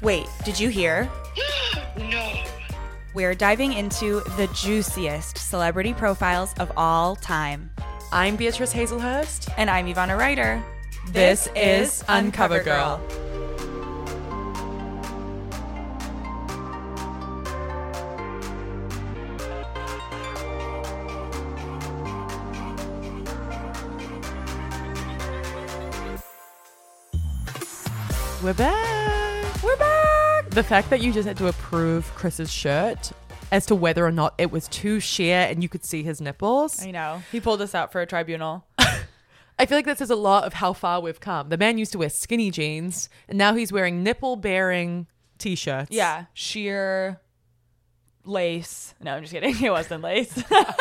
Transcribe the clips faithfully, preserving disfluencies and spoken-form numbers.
Wait, did you hear? No. We're diving into the juiciest celebrity profiles of all time. I'm Beatrice Hazelhurst. And I'm Ivana Ryder. This, this is Uncover Girl. We're back. We're back. The fact that you just had to approve Chris's shirt as to whether or not it was too sheer and you could see his nipples. I know. He pulled us out for a tribunal. I feel like that says a lot of how far we've come. The man used to wear skinny jeans and now he's wearing nipple-bearing t-shirts. Yeah. Sheer lace. No, I'm just kidding. It wasn't lace.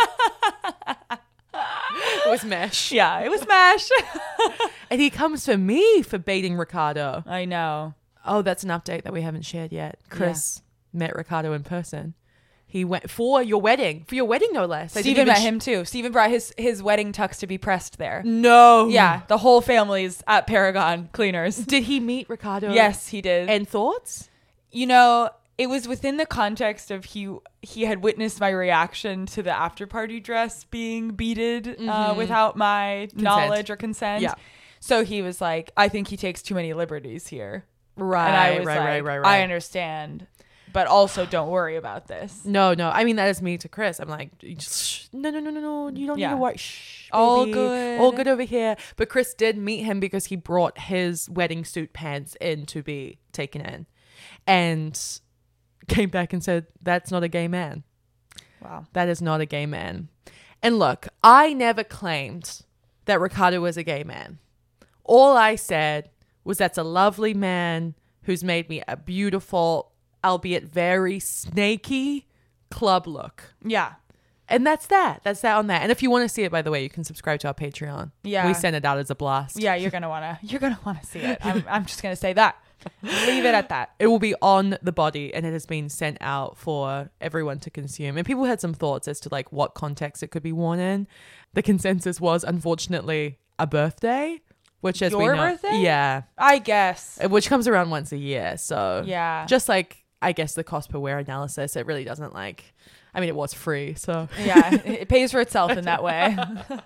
It was mesh. Yeah, it was mesh. And he comes for me for baiting Ricardo. I know. Oh, that's an update that we haven't shared yet. Chris yeah. met Ricardo in person. He went for your wedding. For your wedding, no less. Steven met sh- him too. Steven brought his, his wedding tux to be pressed there. No. Yeah, the whole family's at Paragon Cleaners. Did he meet Ricardo? Yes, he did. And thoughts? You know, it was within the context of he he had witnessed my reaction to the after party dress being beaded mm-hmm. uh, without my consent. knowledge or consent. Yeah. So he was like, I think he takes too many liberties here. Right, and I was right, like, right, right, right. I understand, but also don't worry about this. No, no. I mean, that is me to Chris. I'm like, shh, no, no, no, no, no. You don't yeah. need to worry. Shh, all baby. good. All good over here. But Chris did meet him because he brought his wedding suit pants in to be taken in. And came back and said, that's not a gay man. Wow. That is not a gay man. And look, I never claimed that Ricardo was a gay man. All I said was that's a lovely man who's made me a beautiful, albeit very snaky, club look. Yeah. And that's that. That's that on that. And if you want to see it, by the way, you can subscribe to our Patreon. Yeah. We send it out as a blast. Yeah, you're gonna wanna you're gonna wanna see it. I'm I'm just gonna say that. Leave it at that. It will be on the body and it has been sent out for everyone to consume. And people had some thoughts as to like what context it could be worn in. The consensus was, unfortunately, a birthday. Which as Your we know, birthday? Yeah. I guess. Which comes around once a year. So yeah. Just like, I guess the cost per wear analysis, it really doesn't like, I mean, it was free. So yeah, it pays for itself in that way.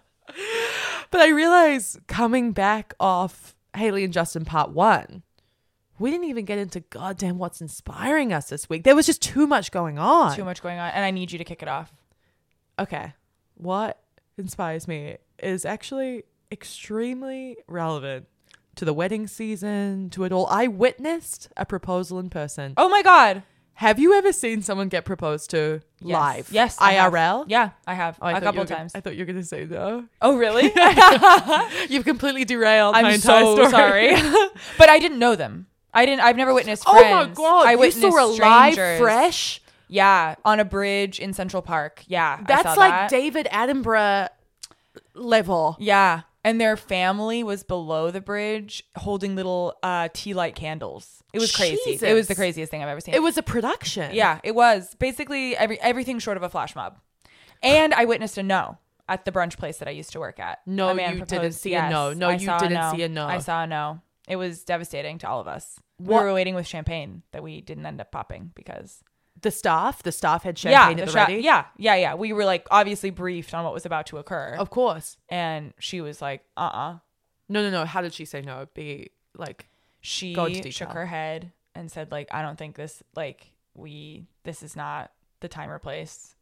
But I realize coming back off Haley and Justin part one, we didn't even get into goddamn what's inspiring us this week. There was just too much going on. Too much going on. And I need you to kick it off. Okay. What inspires me is actually extremely relevant to the wedding season, to it all. I witnessed a proposal in person. Oh my God. Have you ever seen someone get proposed to yes. live? Yes. I R L? Yeah, I have. Oh, I a couple gonna, times. I thought you were going to say no. Oh, really? You've completely derailed I'm my entire so story. sorry. But I didn't know them. I didn't, I've never witnessed friends. Oh my God. I you witnessed saw a strangers. live fresh? Yeah. On a bridge in Central Park. Yeah. That's I saw like that. David Attenborough level. Yeah. And their family was below the bridge holding little uh, tea light candles. It was crazy. Jesus. It was the craziest thing I've ever seen. It was a production. Yeah, it was. Basically every everything short of a flash mob. And I witnessed a no at the brunch place that I used to work at. No, A man you proposed, didn't see yes, a no. No, I you saw didn't no. see a no. I saw a no. It was devastating to all of us. What? We were waiting with champagne that we didn't end up popping because... The staff? The staff had champagne yeah, at the, the sha- ready? Yeah, yeah, yeah. We were like obviously briefed on what was about to occur. Of course. And she was like, uh-uh. No, no, no. How did she say no? Be like... She Go into shook detail. her head and said like, I don't think this, like, we, this is not the time or place.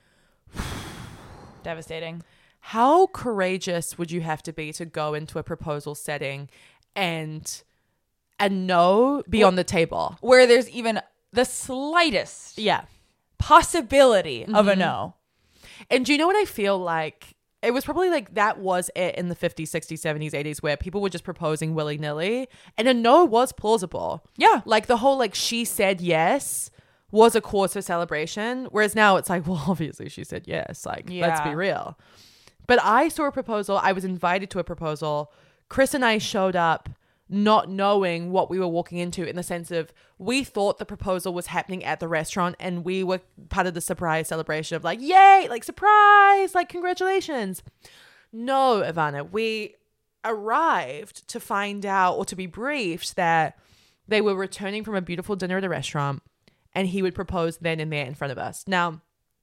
Devastating. How courageous would you have to be to go into a proposal setting and a no be Well, on the table? Where there's even the slightest Yeah. possibility of a Mhm. no. And do you know what I feel like? It was probably like that was it in the fifties, sixties, seventies, eighties where people were just proposing willy-nilly and a no was plausible. Yeah. Like the whole like she said yes was a cause for celebration. Whereas now it's like, well, obviously she said yes. Like, let's be Yeah. real. But I saw a proposal. I was invited to a proposal. Chris and I showed up not knowing what we were walking into, in the sense of we thought the proposal was happening at the restaurant and we were part of the surprise celebration of like, yay, like surprise, like congratulations. No, Ivana, we arrived to find out or to be briefed that They were returning from a beautiful dinner at a restaurant, and he would propose then and there in front of us. Now,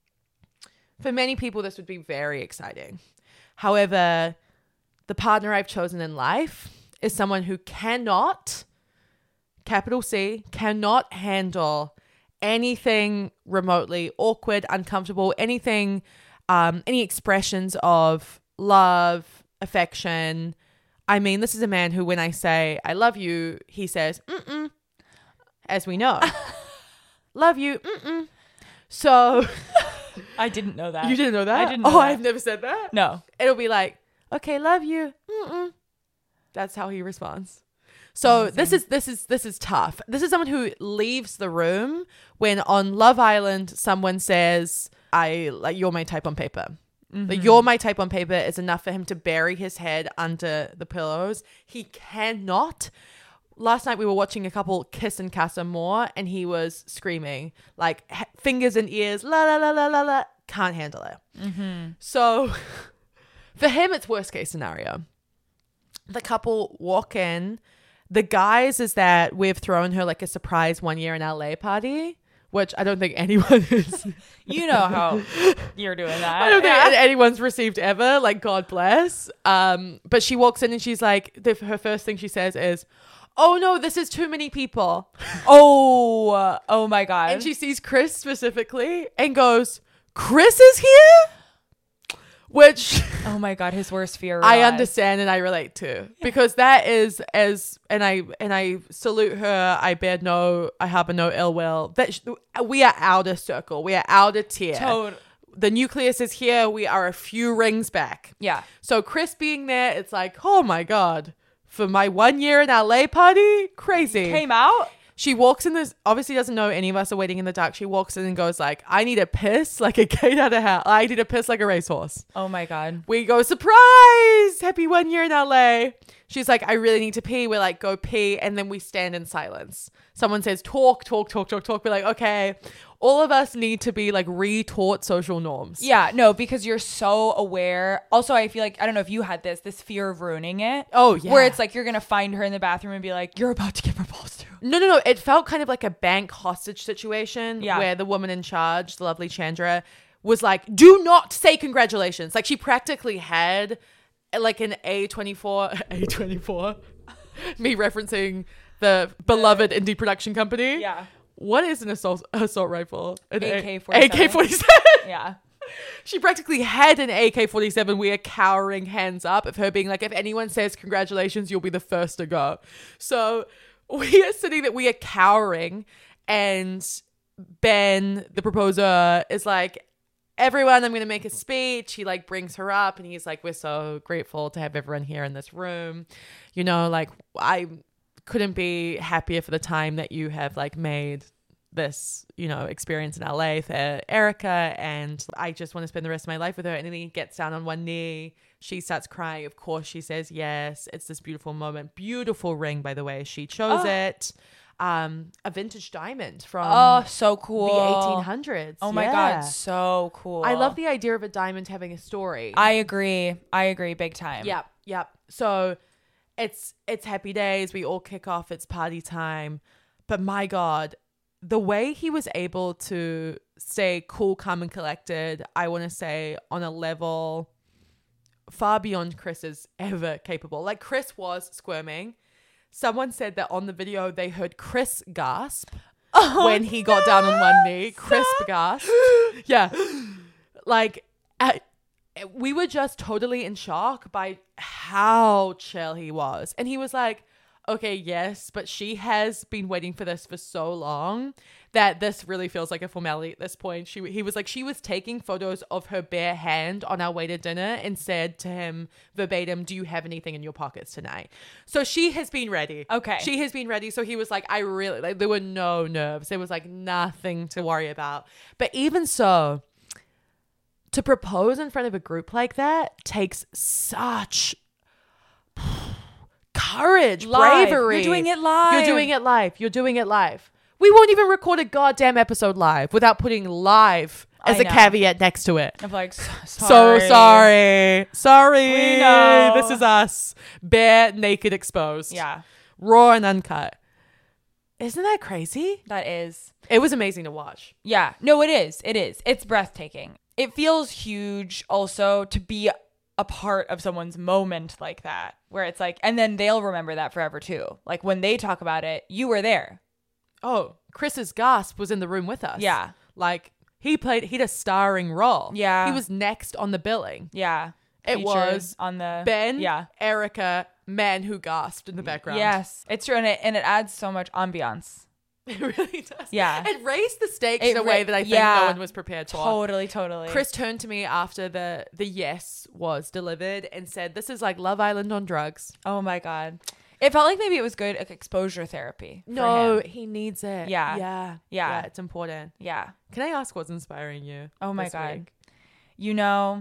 for many people, this would be very exciting. However, the partner I've chosen in life is someone who cannot, capital C, cannot handle anything remotely awkward, uncomfortable, anything, um, any expressions of love, affection. I mean, this is a man who, when I say, I love you, he says, mm-mm, as we know. Love you, mm-mm. So... I didn't know that. You didn't know that? I didn't know Oh, that. I've never said that? No. It'll be like, okay, love you, mm-mm. That's how he responds. So Amazing. this is this is this is tough. This is someone who leaves the room when on Love Island someone says, "I like you're my type on paper." Mm-hmm. Like, you're my type on paper is enough for him to bury his head under the pillows. He cannot. Last night we were watching a couple kiss in Casa Amor, and he was screaming like h- fingers in ears, la la la la la la. Can't handle it. Mm-hmm. So for him, it's worst case scenario. The couple walk in. The guys is that we've thrown her like a surprise one year in L A party, which I don't think anyone is. You know how you're doing that. I don't yeah. think anyone's received ever. Like, God bless. Um, but she walks in and she's like, the, her first thing she says is, "Oh no, this is too many people." Oh, uh, oh my God. And she sees Chris specifically and goes, "Chris is here?" Which oh my God, his worst fear. I realized. understand and I relate to, because that is as and I and I salute her. I bear no, I harbor no ill will. That sh- we are outer circle, we are outer tier. Total. The nucleus is here. We are a few rings back. Yeah. So Chris being there, it's like, oh my God, for my one year in L A party, crazy. Came out. She walks in this, obviously doesn't know any of us are waiting in the dark. She walks in and goes like, "I need a piss like a gate out of hell. I need a piss like a racehorse." Oh my God. We go, "Surprise! Happy one year in L A." She's like, "I really need to pee." We're like, "Go pee." And then we stand in silence. Someone says, "Talk, talk, talk, talk, talk." We're like, okay. All of us need to be like re-taught social norms. Yeah, no, because you're so aware. Also, I feel like, I don't know if you had this, this fear of ruining it. Oh, yeah. Where it's like, you're going to find her in the bathroom and be like, you're about to get proposed to. No, no, no. It felt kind of like a bank hostage situation, Yeah. where the woman in charge, the lovely Chandra, was like, "Do not say congratulations." Like, she practically had like an A twenty-four, A twenty-four, me referencing the beloved indie production company. Yeah. What is an assault assault rifle? An A K forty-seven. A K forty-seven. Yeah. She practically had an A K forty-seven. We are cowering hands up of her being like, if anyone says congratulations, you'll be the first to go. So we are sitting there, we are cowering, and Ben, the proposer, is like, "Everyone, I'm going to make a speech." He like brings her up and he's like, "We're so grateful to have everyone here in this room. You know, like, I couldn't be happier for the time that you have like made this, you know, experience in L A for Erica, and I just want to spend the rest of my life with her." And then he gets down on one knee. She starts crying. Of course, she says yes. It's this beautiful moment. Beautiful ring, by the way. She chose Oh. it. Um, a vintage diamond from Oh, so cool. the eighteen hundreds. Oh my Yeah. God, so cool. I love the idea of a diamond having a story. I agree. I agree big time. Yep, yep. So it's it's happy days. We all kick off. It's party time. But my God, the way he was able to stay cool, calm, and collected, I want to say on a level far beyond Chris is ever capable. Like, Chris was squirming. Someone said that on the video they heard Chris gasp Oh, when he got down on one knee. Chris stop. gasped. Yeah. Like, I, we were just totally in shock by how chill he was. And he was like, "Okay, yes, but she has been waiting for this for so long that this really feels like a formality at this point." She, he was like, she was taking photos of her bare hand on our way to dinner and said to him verbatim, "Do you have anything in your pockets tonight?" So she has been ready. Okay. She has been ready. So he was like, I really, like, there were no nerves. There was like nothing to worry about. But even so, to propose in front of a group like that takes such courage, Live. bravery. You're doing it live. You're doing it live. You're doing it live. We won't even record a goddamn episode live without putting live as I a know. caveat next to it. I'm like, so So sorry. sorry. Sorry. We know. This is us. Bare, naked, exposed. Yeah. Raw and uncut. Isn't that crazy? That is. It was amazing to watch. Yeah. No, it is. It is. It's breathtaking. It feels huge also to be a part of someone's moment like that, where it's like, and then they'll remember that forever too. Like when they talk about it, you were there. Oh, Chris's gasp was in the room with us. Yeah. Like he played, he had a starring role. Yeah. He was next on the billing. Yeah. It Featured was on the Ben, yeah. Erica, man who gasped in the background. Yes, it's true, and it and it adds so much ambiance. It really does. Yeah. It raised the stakes It in a ra- way that I think yeah. no one was prepared for. Totally, totally. Chris turned to me after the the yes was delivered and said, "This is like Love Island on drugs." Oh my god, it felt like maybe it was good like, exposure therapy. For No, him. he needs it. Yeah. yeah, Yeah. It's important. Yeah. Can I ask what's inspiring you? Oh my this god. week? You know,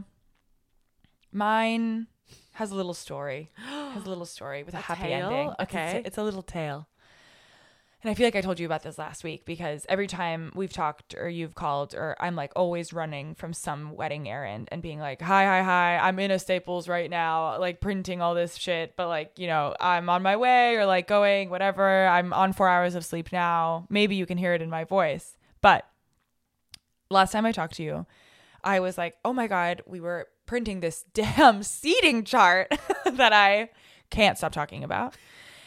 mine has a little story. Has a little story with a, A happy tale? ending. It's- Okay. It's, it's a little tale. And I feel like I told you about this last week because every time we've talked or you've called or I'm like always running from some wedding errand and being like, hi, hi, hi, I'm in a Staples right now, like printing all this shit. But like, you know, I'm on my way or like going, whatever. I'm on four hours of sleep now. Maybe you can hear it in my voice. But last time I talked to you, I was like, oh my God, we were printing this damn seating chart that I can't stop talking about.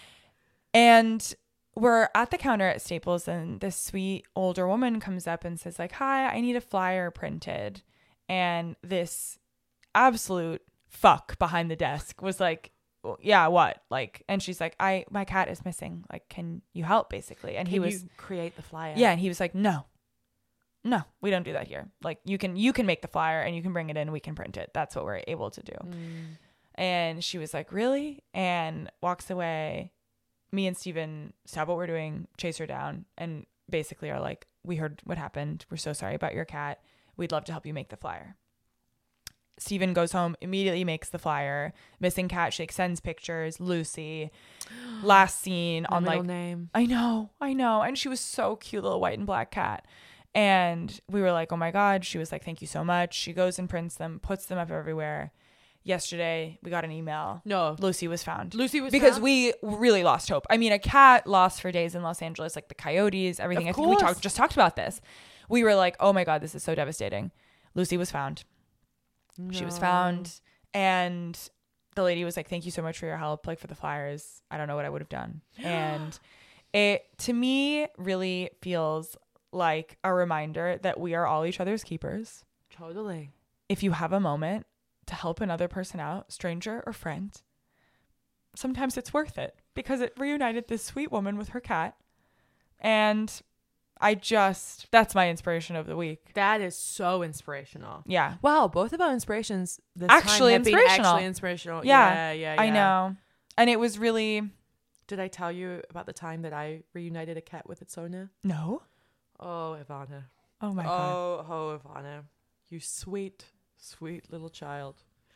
And we're at the counter at Staples and this sweet older woman comes up and says like, hi, I need a flyer printed. And this absolute fuck behind the desk was like, well, yeah, what? Like, and she's like, I, my cat is missing. Like, can you help basically? And Can he was, you create the flyer? yeah. And he was like, no, no, we don't do that here. Like you can, you can make the flyer and you can bring it in. We can print it. That's what we're able to do. Mm. And she was like, really? And walks away. Me and Steven stop what we're doing, chase her down, and basically are like, we heard what happened. We're so sorry about your cat. We'd love to help you make the flyer. Steven goes home, immediately makes the flyer. Missing cat, she like, sends pictures. Lucy. Last scene My on middle like, name. I know, I know. And she was so cute, little white and black cat. And we were like, oh my God. She was like, thank you so much. She goes and prints them, puts them up everywhere. Yesterday, we got an email. No, Lucy was found. Lucy was because found? we really lost hope. I mean, a cat lost for days in Los Angeles, like the coyotes, everything. Of I think we course. talked just talked about this. We were like, oh my God, this is so devastating. Lucy was found. She was No. found. And the lady was like, thank you so much for your help, like for the flyers. I don't know what I would have done. And it, to me, really feels like a reminder that we are all each other's keepers. Totally. If you have a moment to help another person out, stranger or friend, sometimes it's worth it because it reunited this sweet woman with her cat. And I just, that's my inspiration of the week. That is so inspirational. Yeah. Wow, both of our inspirations this Actually time have inspirational. been actually inspirational. Yeah. Yeah, yeah, yeah. I know. And it was really, Did I tell you about the time that I reunited a cat with its owner? no. Oh, Ivana. Oh my God. Oh, oh, Ivana. You sweet, sweet little child.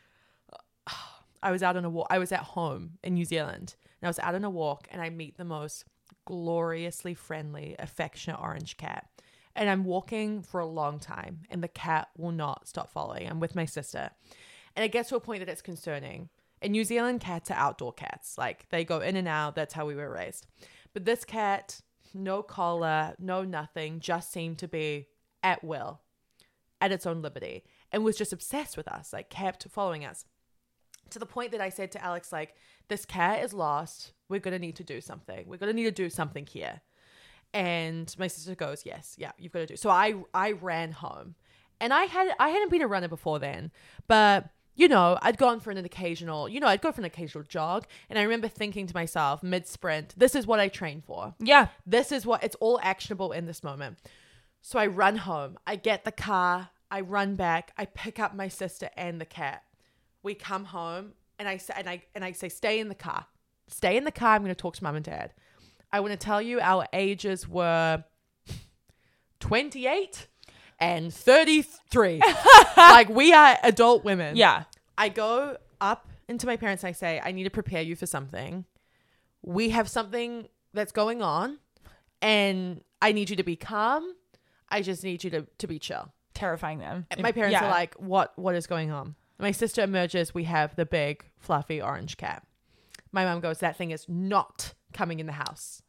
I was out on a walk. I was at home in New Zealand and I was out on a walk and I meet the most gloriously friendly, affectionate orange cat. And I'm walking for a long time and the cat will not stop following. I'm with my sister. And it gets to a point that it's concerning. In New Zealand, cats are outdoor cats. Like they go in and out. That's how we were raised. But this cat, no collar, no nothing, just seemed to be at will, at its own liberty, and was just obsessed with us, like kept following us. To the point that I said to Alex, like, this cat is lost. We're going to need to do something. We're going to need to do something here. And my sister goes, yes, yeah, you've got to do. So I, I ran home and I had, I hadn't been a runner before then, but you know, I'd gone for an occasional, you know, I'd go for an occasional jog. And I remember thinking to myself mid sprint, this is what I train for. Yeah. This is what, it's all actionable in this moment. So I run home, I get the car, I run back, I pick up my sister and the cat. We come home and I say, and I, and I say, stay in the car, stay in the car. I'm going to talk to mom and dad. I want to tell you our ages were twenty-eight and thirty-three. Like we are adult women. Yeah. I go up into my parents and I say, I need to prepare you for something. We have something that's going on and I need you to be calm. I just need you to, to be chill. Terrifying them. My parents Yeah. are like, what, what is going on? My sister emerges. We have the big fluffy orange cat. My mom goes, that thing is not coming in the house.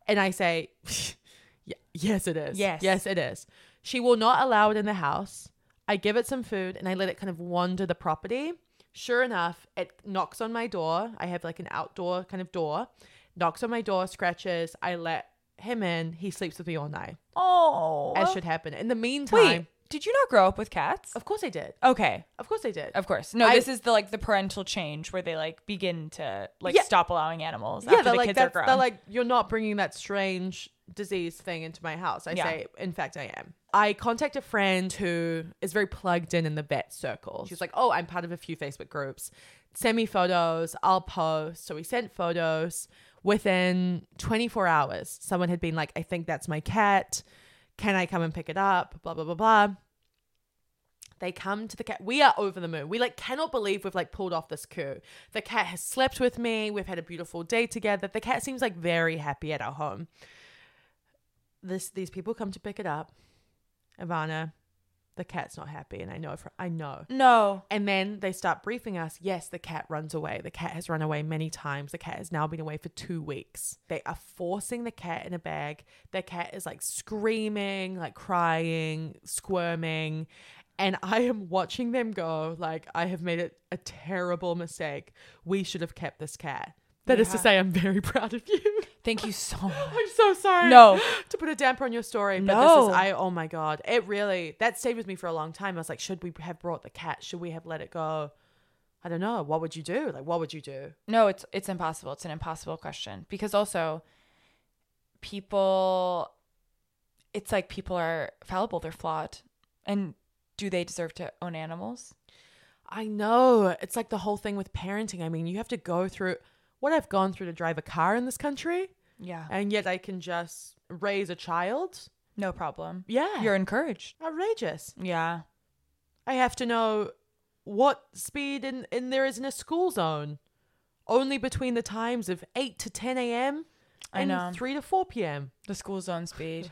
And I say, "Y- yes, it is. Yes. Yes, it is. She will not allow it in the house. I give it some food and I let it kind of wander the property. Sure enough, it knocks on my door. I have like an outdoor kind of door. Knocks on my door, scratches. I let him in. He sleeps with me all night, Oh. as should happen. In the meantime, Wait, did you not grow up with cats? of course I did. Okay. Of course I did. Of course. No, I- this is the like the parental change where they like begin to like Yeah. stop allowing animals Yeah, after they're the like, kids are that's, grown. they're like, you're not bringing that strange disease thing into my house. I Yeah. say, in fact, I am. I contact a friend who is very plugged in in the vet circle. She's like, oh, I'm part of a few Facebook groups. Send me photos. I'll post. So we sent photos. Within twenty-four hours, someone had been like, I think that's my cat. Can I come and pick it up? Blah, blah, blah, blah. They come to the cat. We are over the moon. We like cannot believe we've like pulled off this coup. The cat has slept with me. We've had a beautiful day together. The cat seems like very happy at our home. This these people come to pick it up. Ivana, the cat's not happy, and I know for I know. no. And then they start briefing us. Yes, the cat runs away. The cat has run away many times. The cat has now been away for two weeks. They are forcing the cat in a bag. The cat is like screaming, like crying, squirming. And I am watching them go, like, I have made it a terrible mistake. We should have kept this cat. That is to Yeah. say, I'm very proud of you. Thank you so much. I'm so sorry. No. To put a damper on your story. But No. this is, I, oh my God. It really, that stayed with me for a long time. I was like, should we have brought the cat? Should we have let it go? I don't know. What would you do? Like, what would you do? No, it's it's impossible. It's an impossible question because also people it's like people are fallible, they're flawed. And do they deserve to own animals? I know. It's like the whole thing with parenting. I mean, you have to go through what I've gone through to drive a car in this country, Yeah. and yet I can just raise a child. No problem. Yeah. You're encouraged. outrageous. Yeah. I have to know what speed in, in there is in a school zone. Only between the times of eight to ten a.m. I and know. three to four p.m. The school zone speed.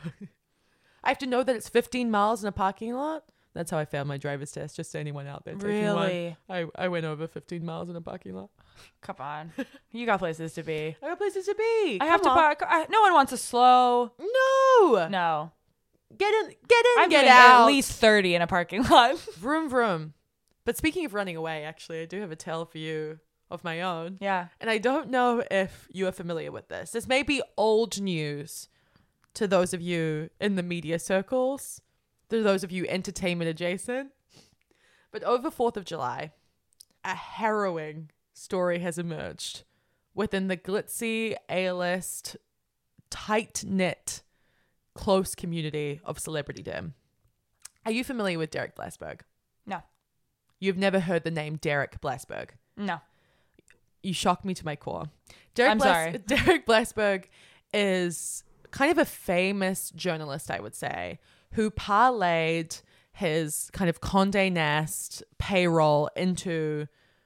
I have to know that it's fifteen miles in a parking lot. That's how I failed my driver's test, just to anyone out there taking one. Really? I, I went over fifteen miles in a parking lot. Come on. You got places to be. I got places to be. I have to Come on. park. I, no one wants to slow. No. No. Get in, get in, I'm get getting out. at least thirty in a parking lot. Vroom, vroom. But speaking of running away, actually, I do have a tale for you of my own. Yeah. And I don't know if you are familiar with this. This may be old news to those of you in the media circles, to those of you entertainment adjacent. But over fourth of July, a harrowing story has emerged within the glitzy, A-list, tight-knit, close community of celebritydom. Are you familiar with Derek Blasberg? No. You've never heard the name Derek Blasberg? No. You shock me to my core. Derek I'm Blas- sorry. Derek Blasberg is kind of a famous journalist, I would say, who parlayed his kind of Condé Nast payroll into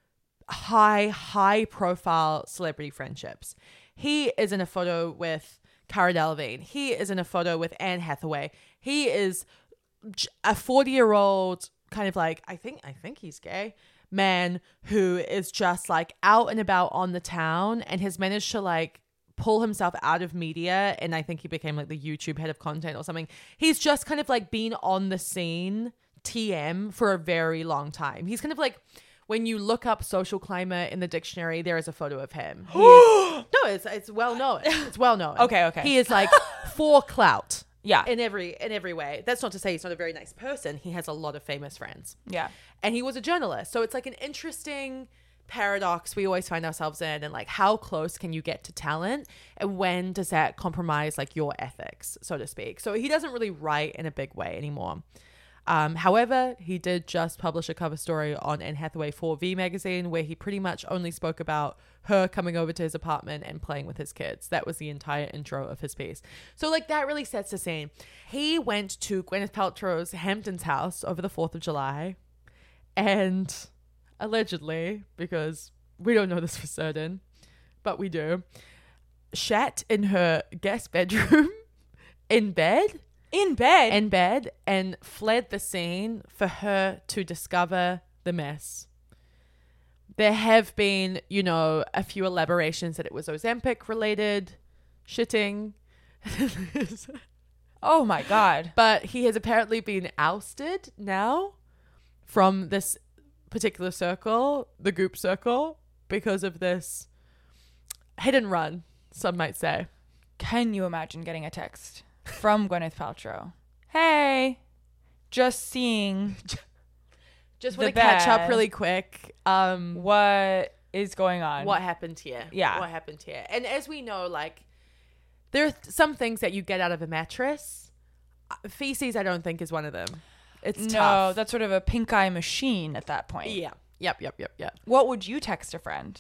high, high profile celebrity friendships. He is in a photo with Cara Delevingne. He is in a photo with Anne Hathaway. He is j- a forty-year-old kind of like, I think, I think he's gay man who is just like out and about on the town and has managed to like pull himself out of media. And I think he became like the YouTube head of content or something. He's just kind of like been on the scene T M for a very long time. He's kind of like, when you look up social climber in the dictionary, there is a photo of him. He is, no, it's it's well known. It's well known. Okay, okay. He is like for clout. Yeah. In every in every way. That's not to say he's not a very nice person. He has a lot of famous friends. Yeah. And he was a journalist. So it's like an interesting paradox we always find ourselves in, and like how close can you get to talent and when does that compromise like your ethics, so to speak. So he doesn't really write in a big way anymore. Um, however, he did just publish a cover story on Anne Hathaway for V magazine where he pretty much only spoke about her coming over to his apartment and playing with his kids. That was the entire intro of his piece. So like that really sets the scene. He went to Gwyneth Paltrow's Hamptons house over the fourth of July and allegedly, because we don't know this for certain, but we do, shat in her guest bedroom in bed. In bed. in bed and fled the scene for her to discover the mess. There have been, you know, a few elaborations that it was Ozempic related shitting. Oh my God. But he has apparently been ousted now from this particular circle, the Goop circle, because of this hit and run, some might say. Can you imagine getting a text from Gwyneth Paltrow? Hey, just seeing Just the want to catch up bed. really quick. Um, what is going on. what happened here? Yeah. What happened here? And as we know, like, there are th- some things that you get out of a mattress. Uh, Feces, I don't think, is one of them. It's No, tough. that's sort of a pink eye machine at that point. Yeah. Yep, yep, yep, yep. What would you text a friend?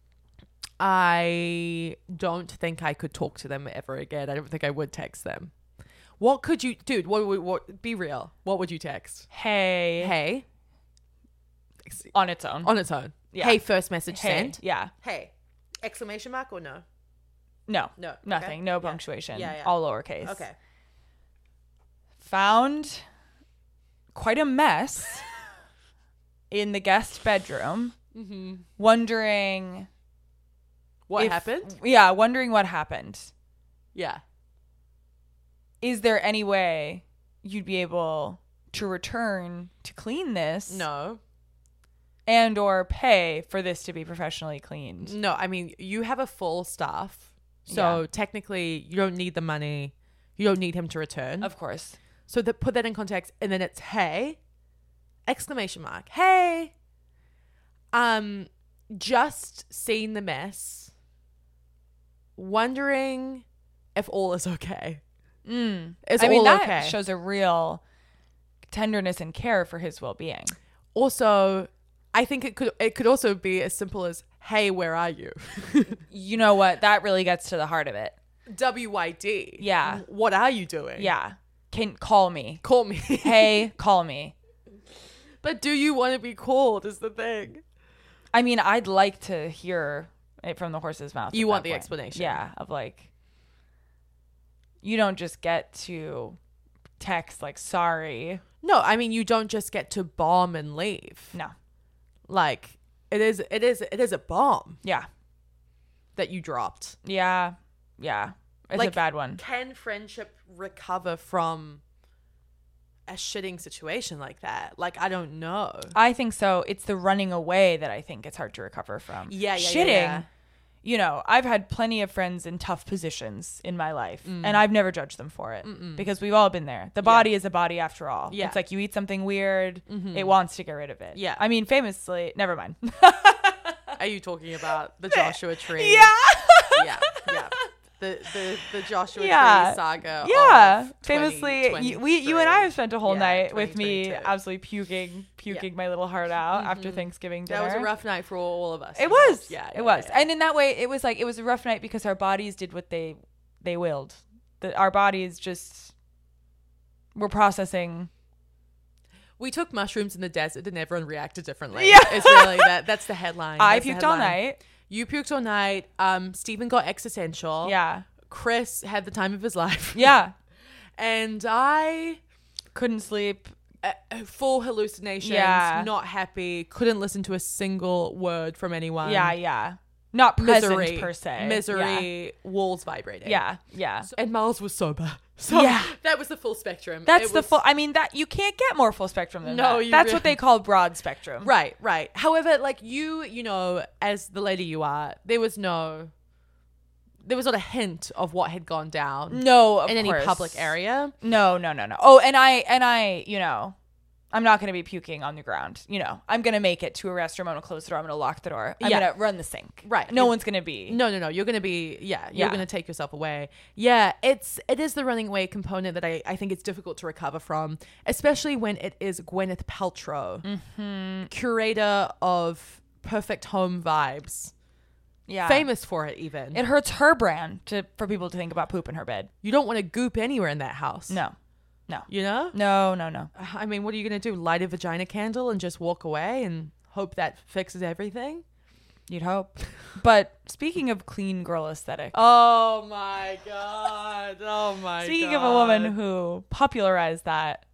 I don't think I could talk to them ever again. I don't think I would text them. What could you, dude? What would what? Be real. What would you text? Hey. Hey, On its own. on its own. Yeah. Hey, first message Hey. sent. Yeah. Hey, exclamation mark or no? No. No. Okay. Nothing. No Yeah. punctuation. Yeah, yeah. All lowercase. Okay. Found quite a mess in the guest bedroom. Mm-hmm. Wondering What if- happened? Yeah, wondering what happened. Yeah. Is there any way you'd be able to return to clean this? No. And or pay for this to be professionally cleaned? No, I mean, you have a full staff. So Yeah. technically, you don't need the money. You don't need him to return. Of course. So that put that in context, and then it's hey, exclamation mark, hey. Um, just seen the mess, wondering if all is okay. Mm. Is I mean, all that okay? shows a real tenderness and care for his well-being. Also, I think it could it could also be as simple as hey, where are you? You know what? That really gets to the heart of it. W Y D. Yeah. What are you doing? Yeah. Can call me. Call me. Hey, call me. But do you want to be called? Is the thing. I mean, I'd like to hear it from the horse's mouth. You at want that the point. explanation. Yeah, of like, you don't just get to text like, sorry. No, I mean you don't just get to bomb and leave. No. Like it is it is it is a bomb Yeah. that you dropped. Yeah. Yeah. It's Like, a bad one. Can friendship recover from a shitting situation like that? Like I don't know. I think so. It's the running away that I think it's hard to recover from. Yeah, yeah, yeah, Shitting. yeah. You know, I've had plenty of friends in tough positions in my life, Mm. and I've never judged them for it because we've all been there. The body is a body after all. Yeah. It's like you eat something weird, Mhm. it wants to get rid of it. Yeah. I mean, famously, never mind. Are you talking about the Joshua Tree? yeah. Yeah. Yeah. The the the Joshua Yeah. Tree saga. Yeah. of Famously, twenty you, we, you and I have spent a whole Yeah, night with me twenty twenty-two. absolutely puking, puking my little heart out after Thanksgiving dinner. That was a rough night for all of us. It was. Yeah. yeah it was. yeah, yeah. And in that way, it was like, it was a rough night because our bodies did what they, they willed. That our bodies just were processing. We took mushrooms in the desert and everyone reacted differently. Yeah. It's really that. That's the headline. I That's the puked all headline. night. You puked all night. Um, Stephen got existential. Yeah. Chris had the time of his life. Yeah. And I, Couldn't sleep. uh, uh, full hallucinations, Yeah. not happy, couldn't listen to a single word from anyone. Yeah. Yeah. Not present Misery. per se. Misery, walls vibrating. Yeah. Yeah. So- and Miles was sober. So Yeah. that was the full spectrum. That's It the was- full. I mean, that you can't get more full spectrum than No, that. you That's really- what they call broad spectrum. Right, right. However, like you, you know, as the lady you are, there was no, there was not a hint of what had gone down No, of in any course. public area. No, no, no, no. Oh, and I and I, you know, I'm not going to be puking on the ground. You know, I'm going to make it to a restroom. I'm going to close the door. I'm going to lock the door. I'm Yeah. going to run the sink. Right. No You- one's going to be. No, no, no. You're gonna be, yeah, you're Yeah. gonna take yourself away. Yeah, it's it is the running away component that I, I think it's difficult to recover from, especially when it is Gwyneth Paltrow, Mm-hmm. curator of Perfect Home Vibes, Yeah. famous for it. Even It hurts her brand to for people to think about poop in her bed. you don't want to goop anywhere in that house. No. No. you know. No, no, no. I mean, what are you gonna do? Light a vagina candle and just walk away and hope that fixes everything? You'd hope. But speaking of clean girl aesthetic, Oh my god! Oh my. speaking of a woman who popularized that,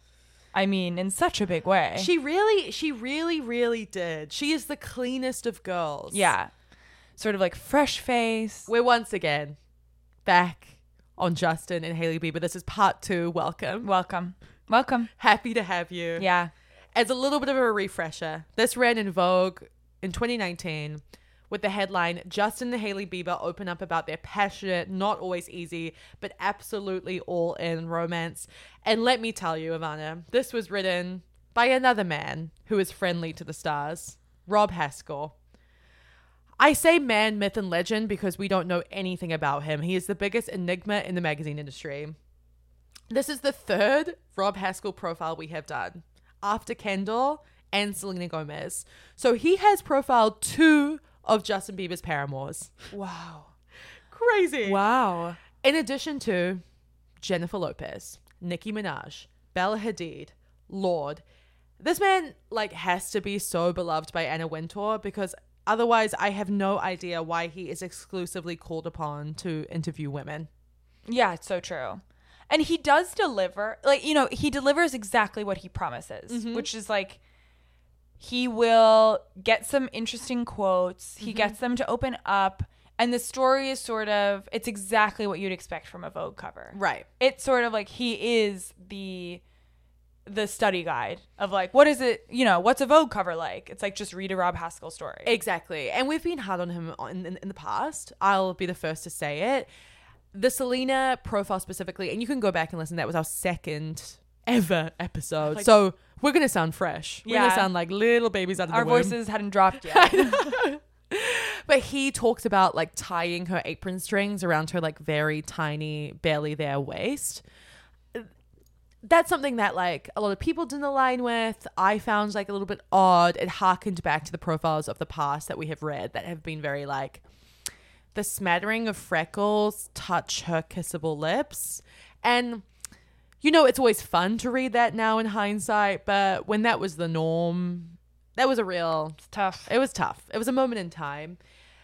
I mean, in such a big way. She really, she really, really did. She is the cleanest of girls. Yeah. Sort of like fresh face. We're once again back on Justin and Hailey Bieber. This is part two. Welcome. Welcome. Welcome. Happy to have you. Yeah. As a little bit of a refresher, this ran in Vogue in twenty nineteen with the headline, Justin and Hailey Bieber open up about their passionate, not always easy, but absolutely all in romance. And let me tell you, Ivana, this was written by another man who is friendly to the stars, Rob Haskell. I say man, myth, and legend because we don't know anything about him. He is the biggest enigma in the magazine industry. This is the third Rob Haskell profile we have done, after Kendall and Selena Gomez. So he has profiled two of Justin Bieber's paramours. Wow. Crazy. Wow. In addition to Jennifer Lopez, Nicki Minaj, Bella Hadid, Lorde. This man like has to be so beloved by Anna Wintour because otherwise I have no idea why he is exclusively called upon to interview women. Yeah, it's so true. And he does deliver, like, you know, he delivers exactly what he promises, mm-hmm. which is like, he will get some interesting quotes. He mm-hmm. gets them to open up. And the story is sort of, it's exactly what you'd expect from a Vogue cover. Right. It's sort of like he is the the study guide of like, what is it, you know, what's a Vogue cover like? It's like, just read a Rob Haskell story. Exactly. And we've been hard on him in, in, in the past. I'll be the first to say it. The Selena profile specifically, and you can go back and listen, that was our second ever episode. Like, so we're going to sound fresh. We're yeah. going to sound like little babies out of Our the womb. Our voices hadn't dropped yet. But he talks about like tying her apron strings around her like very tiny, barely there waist. That's something that like a lot of people didn't align with. I found like a little bit odd. It harkened back to the profiles of the past that we have read that have been very like, the smattering of freckles touch her kissable lips. And, you know, it's always fun to read that now in hindsight, but when that was the norm, that was a real... It's tough. It was tough. It was a moment in time.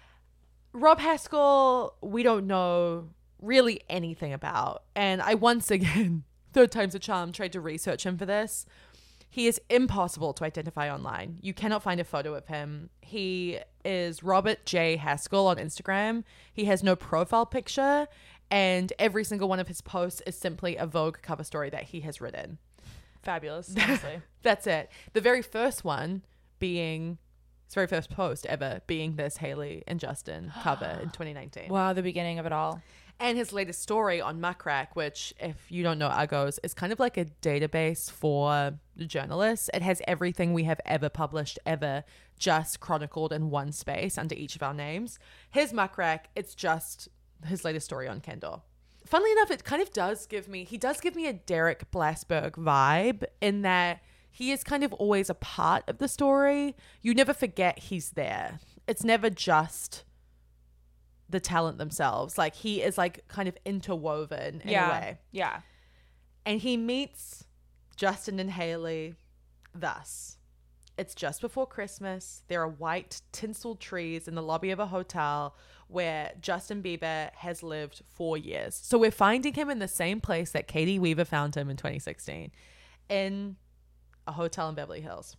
Rob Haskell, we don't know really anything about. And I once again, third time's a charm, tried to research him for this. He is impossible to identify online. You cannot find a photo of him. He is Robert J. Haskell on Instagram. He has no profile picture, and every single one of his posts is simply a Vogue cover story that he has written. Fabulous, honestly. That's it. The very first one being, his very first post ever being this Hailey and Justin cover in twenty nineteen. Wow, the beginning of it all. And his latest story on Muckrack, which, if you don't know Uggos, is kind of like a database for journalists. It has everything we have ever published, ever, just chronicled in one space under each of our names. His Muckrack, it's just his latest story on Kendall. Funnily enough, it kind of does give me, he does give me a Derek Blasberg vibe in that he is kind of always a part of the story. You never forget he's there. It's never just the talent themselves. Like he is like kind of interwoven in yeah. a way. Yeah. And he meets Justin and Hailey thus. It's just before Christmas. There are white tinseled trees in the lobby of a hotel where Justin Bieber has lived for years. So we're finding him in the same place that Katie Weaver found him in twenty sixteen, in a hotel in Beverly Hills.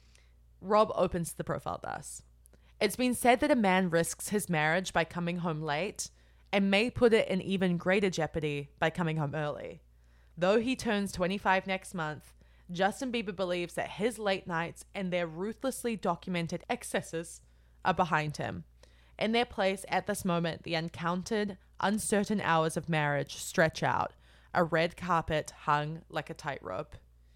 Rob opens the profile thus. It's been said that a man risks his marriage by coming home late and may put it in even greater jeopardy by coming home early. Though he turns twenty-five next month, Justin Bieber believes that his late nights and their ruthlessly documented excesses are behind him. In their place at this moment, the uncounted, uncertain hours of marriage stretch out, a red carpet hung like a tightrope.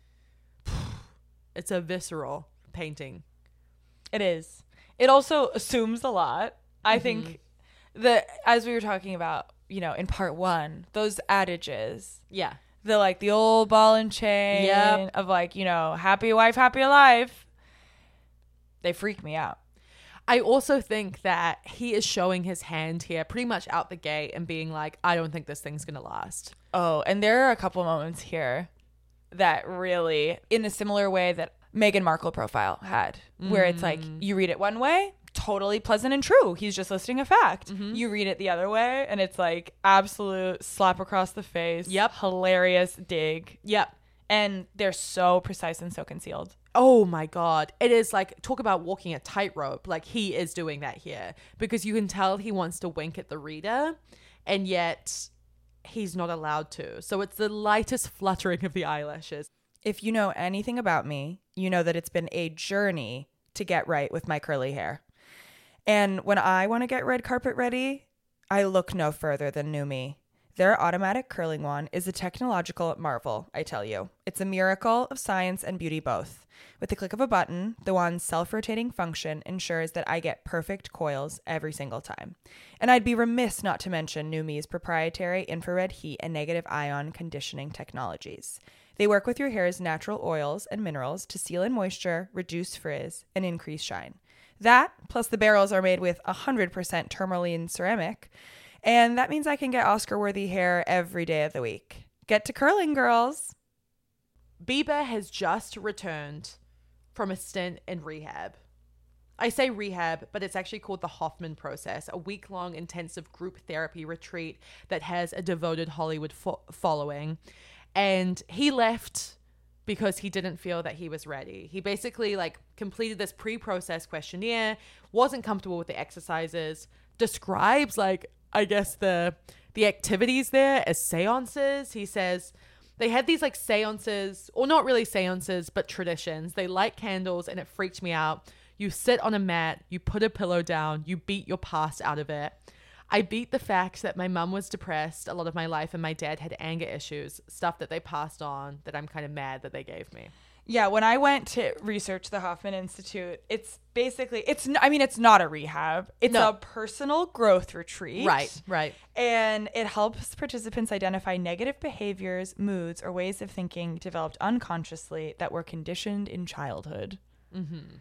It's a visceral painting. It is. It also assumes a lot. I mm-hmm. think that, as we were talking about, you know, in part one, those adages. Yeah. The like the old ball and chain yep. of like, you know, happy wife, happy life. They freak me out. I also think that he is showing his hand here pretty much out the gate and being like, I don't think this thing's going to last. Oh, and there are a couple moments here that really, in a similar way that Meghan Markle profile had, where mm. it's like, you read it one way, totally pleasant and true. He's just listing a fact. Mm-hmm. You read it the other way, and it's like absolute slap across the face. Yep. Hilarious dig. Yep. And they're so precise and so concealed. Oh my God. It is like, talk about walking a tightrope. Like he is doing that here because you can tell he wants to wink at the reader, and yet he's not allowed to. So it's the lightest fluttering of the eyelashes. If you know anything about me, you know that it's been a journey to get right with my curly hair. And when I want to get red carpet ready, I look no further than NuMe. Their automatic curling wand is a technological marvel, I tell you. It's a miracle of science and beauty both. With the click of a button, the wand's self-rotating function ensures that I get perfect coils every single time. And I'd be remiss not to mention NuMe's proprietary infrared heat and negative ion conditioning technologies. They work with your hair's natural oils and minerals to seal in moisture, reduce frizz, and increase shine. That, plus the barrels are made with one hundred percent tourmaline ceramic, and that means I can get Oscar-worthy hair every day of the week. Get to curling, girls! Bieber has just returned from a stint in rehab. I say rehab, but it's actually called the Hoffman Process, a week-long intensive group therapy retreat that has a devoted Hollywood fo- following. And he left because he didn't feel that he was ready. He basically like completed this pre-process questionnaire, wasn't comfortable with the exercises, describes like, I guess the the activities there as seances. He says they had these like seances, or not really seances, but traditions. They light candles and it freaked me out. You sit on a mat, you put a pillow down, you beat your past out of it. I beat the fact that my mum was depressed a lot of my life and my dad had anger issues, stuff that they passed on that I'm kind of mad that they gave me. Yeah, when I went to research the Hoffman Institute, it's basically, it's. I mean, it's not a rehab. It's No. a personal growth retreat. Right, right. And it helps participants identify negative behaviors, moods, or ways of thinking developed unconsciously that were conditioned in childhood. Mm-hmm.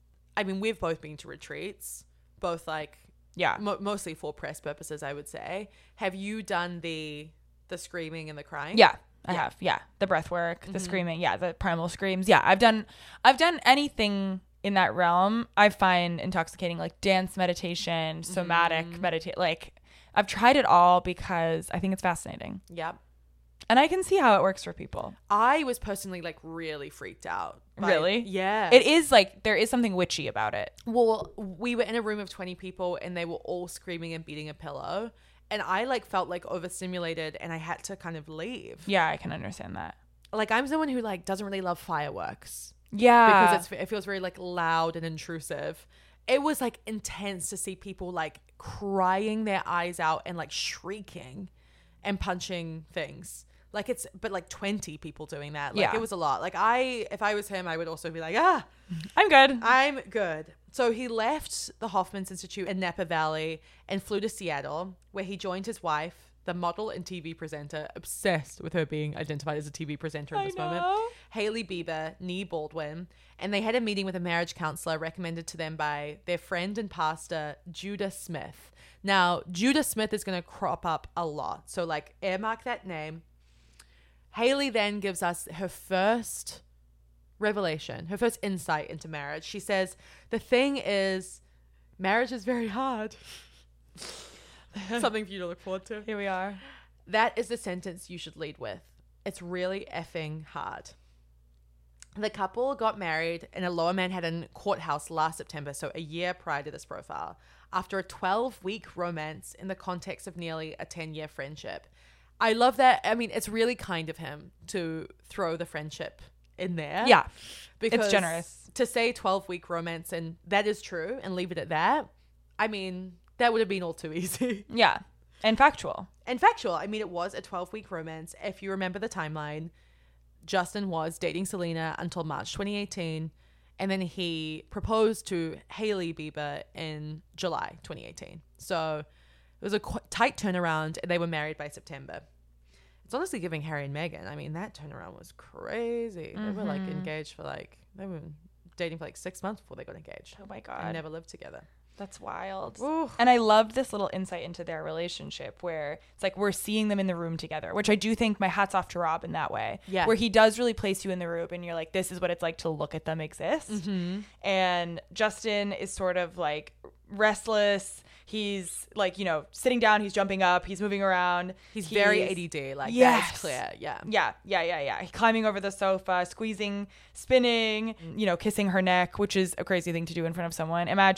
I mean, we've both been to retreats, both like, Yeah. mo- mostly for press purposes, I would say. Have you done the the screaming and the crying? Yeah, I Yeah. have. Yeah. The breath work, the Mhm. screaming. Yeah. The primal screams. Yeah. I've done, I've done anything in that realm. I find intoxicating, like dance meditation, somatic Mhm. meditate. Like I've tried it all because I think it's fascinating. Yep. And I can see how it works for people. I was personally like really freaked out. by- Really? Yeah. It is like, there is something witchy about it. Well, we were in a room of twenty people and they were all screaming and beating a pillow. And I like felt like overstimulated and I had to kind of leave. Yeah, I can understand that. Like I'm someone who like doesn't really love fireworks Yeah. because it's, it feels very like loud and intrusive. It was like intense to see people like crying their eyes out and like shrieking and punching things. Like it's, but like twenty people doing that. Like Yeah. it was a lot. Like I, if I was him, I would also be like, ah, I'm good. I'm good. So he left the Hoffman's Institute in Napa Valley and flew to Seattle, where he joined his wife, the model and T V presenter, obsessed with her being identified as a T V presenter in I this moment, know. Hailey Bieber, nee Baldwin, and they had a meeting with a marriage counselor recommended to them by their friend and pastor, Judah Smith. Now, Judah Smith is going to crop up a lot. So like earmark that name. Hailey then gives us her first revelation, her first insight into marriage. She says, the thing is, marriage is very hard. Something for you to look forward to. Here we are. That is the sentence you should lead with. It's really effing hard. The couple got married in a Lower Manhattan courthouse last September, so a year prior to this profile, after a twelve-week romance in the context of nearly a ten-year friendship. I love that. I mean, it's really kind of him to throw the friendship in there. Yeah. Because It's generous. to say twelve-week romance, and that is true, and leave it at that, I mean, that would have been all too easy. Yeah. And factual. And factual. I mean, it was a twelve-week romance. If you remember the timeline, Justin was dating Selena until March twenty eighteen, and then he proposed to Hailey Bieber in July twenty eighteen. So it was a qu- tight turnaround, and they were married by September. It's honestly giving Harry and Meghan. I mean, that turnaround was crazy. They were like engaged for like, they were dating for like six months before they got engaged. Oh my God. And never lived together. That's wild. Ooh. And I loved this little insight into their relationship where it's like we're seeing them in the room together, which I do think my hat's off to Rob in that way. Yeah. Where he does really place you in the room and you're like, this is what it's like to look at them exist. Mm-hmm. And Justin is sort of like restless. He's like, you know, sitting down, he's jumping up, he's moving around. He's, very A D D. Like, Yes. that's clear. Yeah. Yeah, yeah, yeah, yeah. Climbing over the sofa, squeezing, spinning, you know, kissing her neck, which is a crazy thing to do in front of someone. Imagine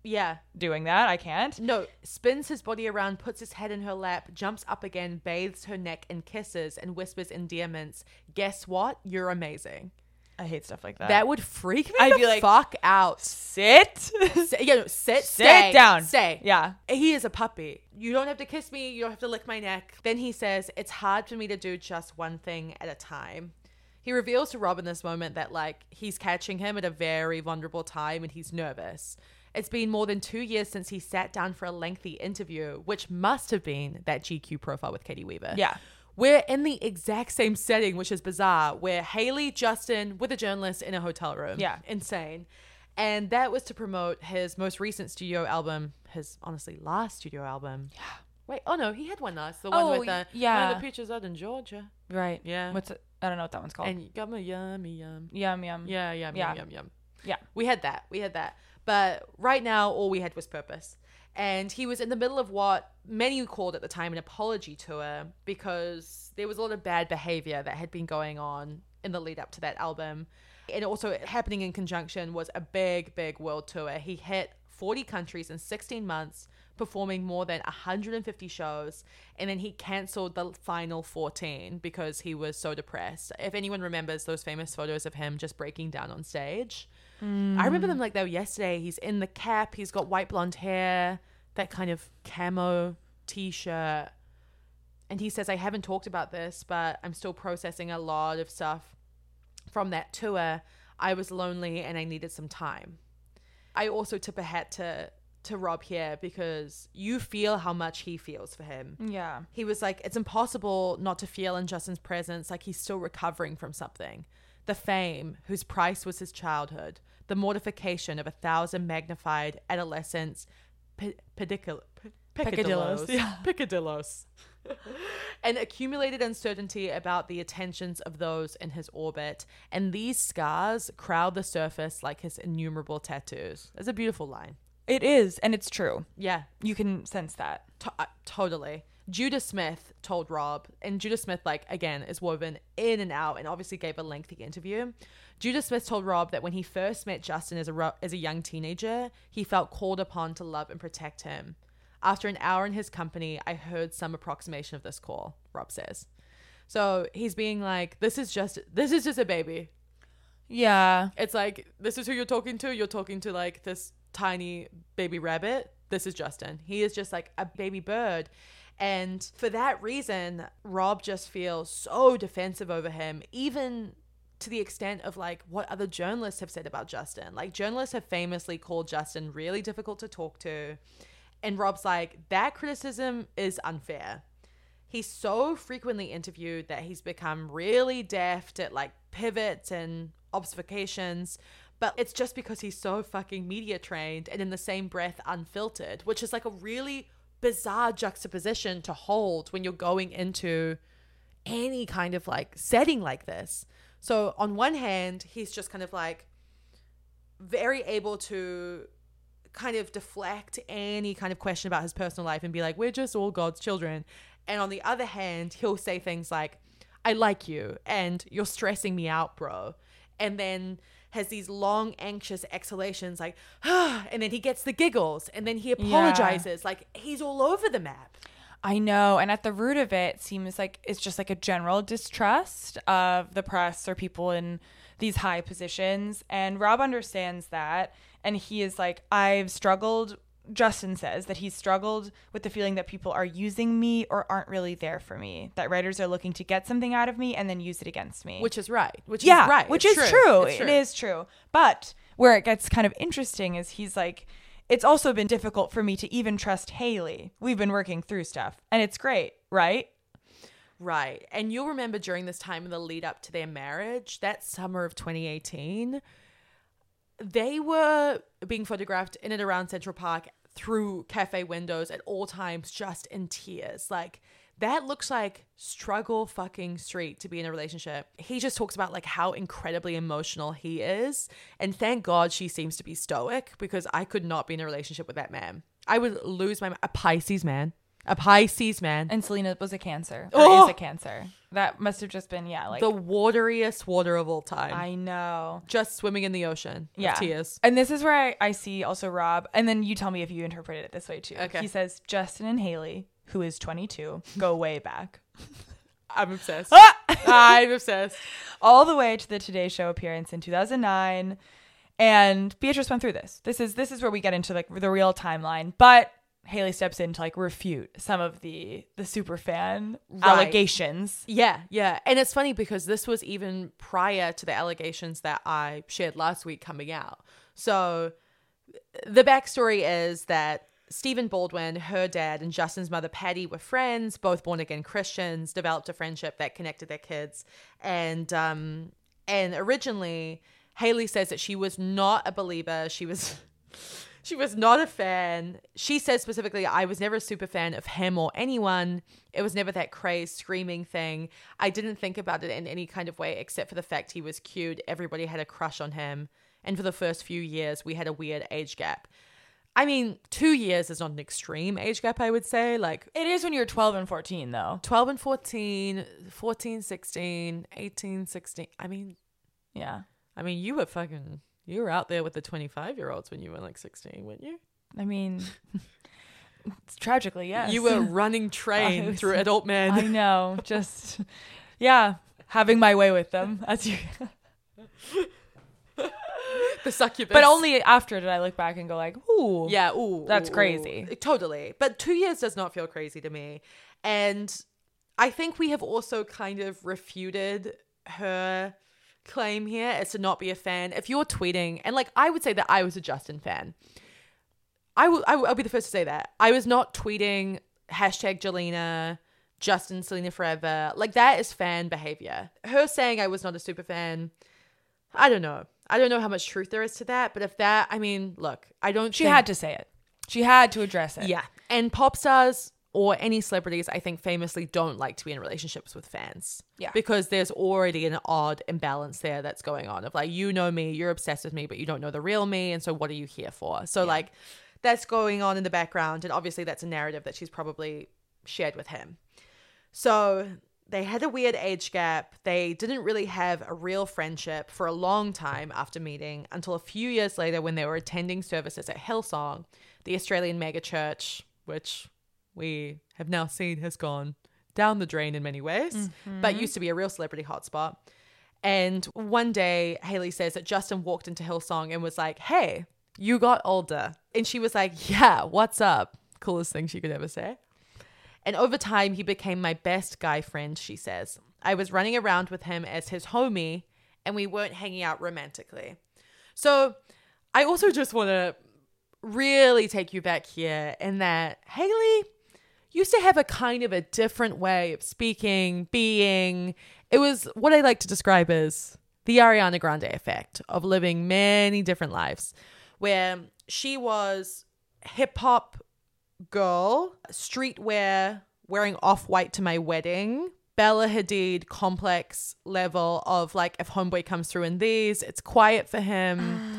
Yeah. doing that. I can't. No, spins his body around, puts his head in her lap, jumps up again, bathes her neck in kisses, and whispers endearments. Guess what? You're amazing. I hate stuff like that. That would freak me I'd the be like, fuck out. Sit. Sit, yeah, no, sit, Sit stay, down. Stay. Yeah. He is a puppy. You don't have to kiss me. You don't have to lick my neck. Then he says, it's hard for me to do just one thing at a time. He reveals to Rob in this moment that, like, he's catching him at a very vulnerable time and he's nervous. It's been more than two years since he sat down for a lengthy interview, which must have been that G Q profile with Katie Weaver. Yeah. We're in the exact same setting, which is bizarre, where Haley, Justin, with a journalist in a hotel room. Yeah. Insane. And that was to promote his most recent studio album, his honestly last studio album. Yeah. Wait, oh no, he had one last. The one Oh, with the, yeah. one of the pictures out in Georgia. Right. Yeah. What's it? I don't know what that one's called. And you got my yummy yum. Yum, yum. Yeah, yum, Yeah. yum, yum, yum. Yeah. We had that. We had that. But right now, all we had was purpose. And he was in the middle of what many called at the time an apology tour, because there was a lot of bad behavior that had been going on in the lead up to that album. And also happening in conjunction was a big, big world tour. He hit forty countries in sixteen months, performing more than one hundred fifty shows. And then he cancelled the final fourteen because he was so depressed. If anyone remembers those famous photos of him just breaking down on stage. Mm. I remember them like they were yesterday. He's in the cap. He's got white blonde hair, that kind of camo t-shirt. And he says, I haven't talked about this, but I'm still processing a lot of stuff from that tour. I was lonely and I needed some time. I also tip a hat to to Rob here, because you feel how much he feels for him. Yeah. He was like, it's impossible not to feel in Justin's presence like he's still recovering from something. The fame, whose price was his childhood. The mortification of a thousand magnified adolescents. P- pedicul- p- Peccadillos. Yeah. Peccadillos. An accumulated uncertainty about the attentions of those in his orbit. And these scars crowd the surface like his innumerable tattoos. That's a beautiful line. It is, and it's true. Yeah. You can sense that. To- uh, totally. Judah Smith told Rob, and Judah Smith, like, again, is woven in and out and obviously gave a lengthy interview. Judah Smith told Rob that when he first met Justin as a, ro- as a young teenager, he felt called upon to love and protect him. After an hour in his company, I heard some approximation of this call, Rob says. So he's being like, this is just, this is just a baby. Yeah. It's like, this is who you're talking to. You're talking to like this tiny baby rabbit. This is Justin. He is just like a baby bird. And for that reason, Rob just feels so defensive over him, even to the extent of like what other journalists have said about Justin. Like, journalists have famously called Justin really difficult to talk to. And Rob's like, that criticism is unfair. He's so frequently interviewed that he's become really deft at like pivots and obfuscations. But it's just because he's so fucking media trained and in the same breath unfiltered, which is like a really bizarre juxtaposition to hold when you're going into any kind of like setting like this. So on one hand, he's just kind of like very able to kind of deflect any kind of question about his personal life and be like, we're just all God's children. And on the other hand, he'll say things like, I like you and you're stressing me out, bro. And then has these long, anxious exhalations like, ah, and then he gets the giggles and then he apologizes. Yeah. Like, he's all over the map. I know. And at the root of it, it seems like it's just like a general distrust of the press or people in these high positions. And Rob understands that. And he is like, I've struggled. Justin says that he's struggled with the feeling that people are using me or aren't really there for me, that writers are looking to get something out of me and then use it against me. Which is right. Which yeah, is right. Which it's is true. true. It's It true. is true. But where it gets kind of interesting is he's like, it's also been difficult for me to even trust Haley. We've been working through stuff and it's great, right? Right. And you'll remember during this time in the lead up to their marriage, that summer of twenty eighteen, they were being photographed in and around Central Park through cafe windows at all times, just in tears. Like, that looks like struggle fucking street to be in a relationship. He just talks about like how incredibly emotional he is. And thank God she seems to be stoic, because I could not be in a relationship with that man. I would lose my, a Pisces man. A Pisces, man. And Selena was a Cancer. Or Oh! is a Cancer. That must have just been, yeah, like. The wateriest water of all time. I know. Just swimming in the ocean Yeah. of tears. And this is where I, I see also Rob. And then you tell me if you interpret it this way too. Okay. He says, Justin and Haley, who is twenty-two, go way back. I'm obsessed. I'm obsessed. All the way to the Today Show appearance in two thousand nine. And Beatrice went through this. This is this is where we get into like the real timeline. But Haley steps in to like refute some of the the super fan Right. allegations. Yeah, yeah. And it's funny because this was even prior to the allegations that I shared last week coming out. So the backstory is that Stephen Baldwin, her dad, and Justin's mother, Patty, were friends, both born-again Christians, developed a friendship that connected their kids. And um, and originally, Haley says that she was not a believer. She was... She was not a fan. She says specifically, I was never a super fan of him or anyone. It was never that crazed screaming thing. I didn't think about it in any kind of way except for the fact he was cute. Everybody had a crush on him. And for the first few years, we had a weird age gap. I mean, two years is not an extreme age gap, I would say. Like It is when you're twelve and fourteen, though. twelve and fourteen, fourteen, sixteen, eighteen, sixteen. I mean, Yeah. I mean, you were fucking... You were out there with the twenty-five-year-olds when you were like sixteen, weren't you? I mean, tragically, yes. You were running train was- through adult men. I know. Just, yeah, having my way with them. As you, The succubus. but only after did I look back and go like, ooh. Yeah, ooh. That's ooh, crazy. ooh. Totally. But two years does not feel crazy to me. And I think we have also kind of refuted her claim here as to not be a fan. If you're tweeting, and like I would say that I was a Justin fan. I will I will I'll be the first to say that. I was not tweeting hashtag Jelena, Justin, Selena forever. Like that is fan behavior. Her saying I was not a super fan, I don't know. I don't know how much truth there is to that, but if that, I mean, look, I don't She think- had to say it. She had to address it. Yeah. And pop stars or any celebrities, I think famously don't like to be in relationships with fans. Yeah. Because there's already an odd imbalance there that's going on of like, you know me, you're obsessed with me, but you don't know the real me. And so what are you here for? So like that's going on in the background. And obviously that's a narrative that she's probably shared with him. So they had a weird age gap. They didn't really have a real friendship for a long time after meeting until a few years later when they were attending services at Hillsong, the Australian mega church, which we have now seen has gone down the drain in many ways, Mm-hmm. but used to be a real celebrity hotspot. And one day, Haley says that Justin walked into Hillsong and was like, hey, you got older. And she was like, yeah, what's up? Coolest thing she could ever say. And over time, he became my best guy friend, she says. I was running around with him as his homie, and we weren't hanging out romantically. So I also just want to really take you back here in that Haley used to have a kind of a different way of speaking, being. It was what I like to describe as the Ariana Grande effect of living many different lives, where she was hip hop girl, streetwear, wearing off-white to my wedding, Bella Hadid complex level of like, if homeboy comes through in these, it's quiet for him.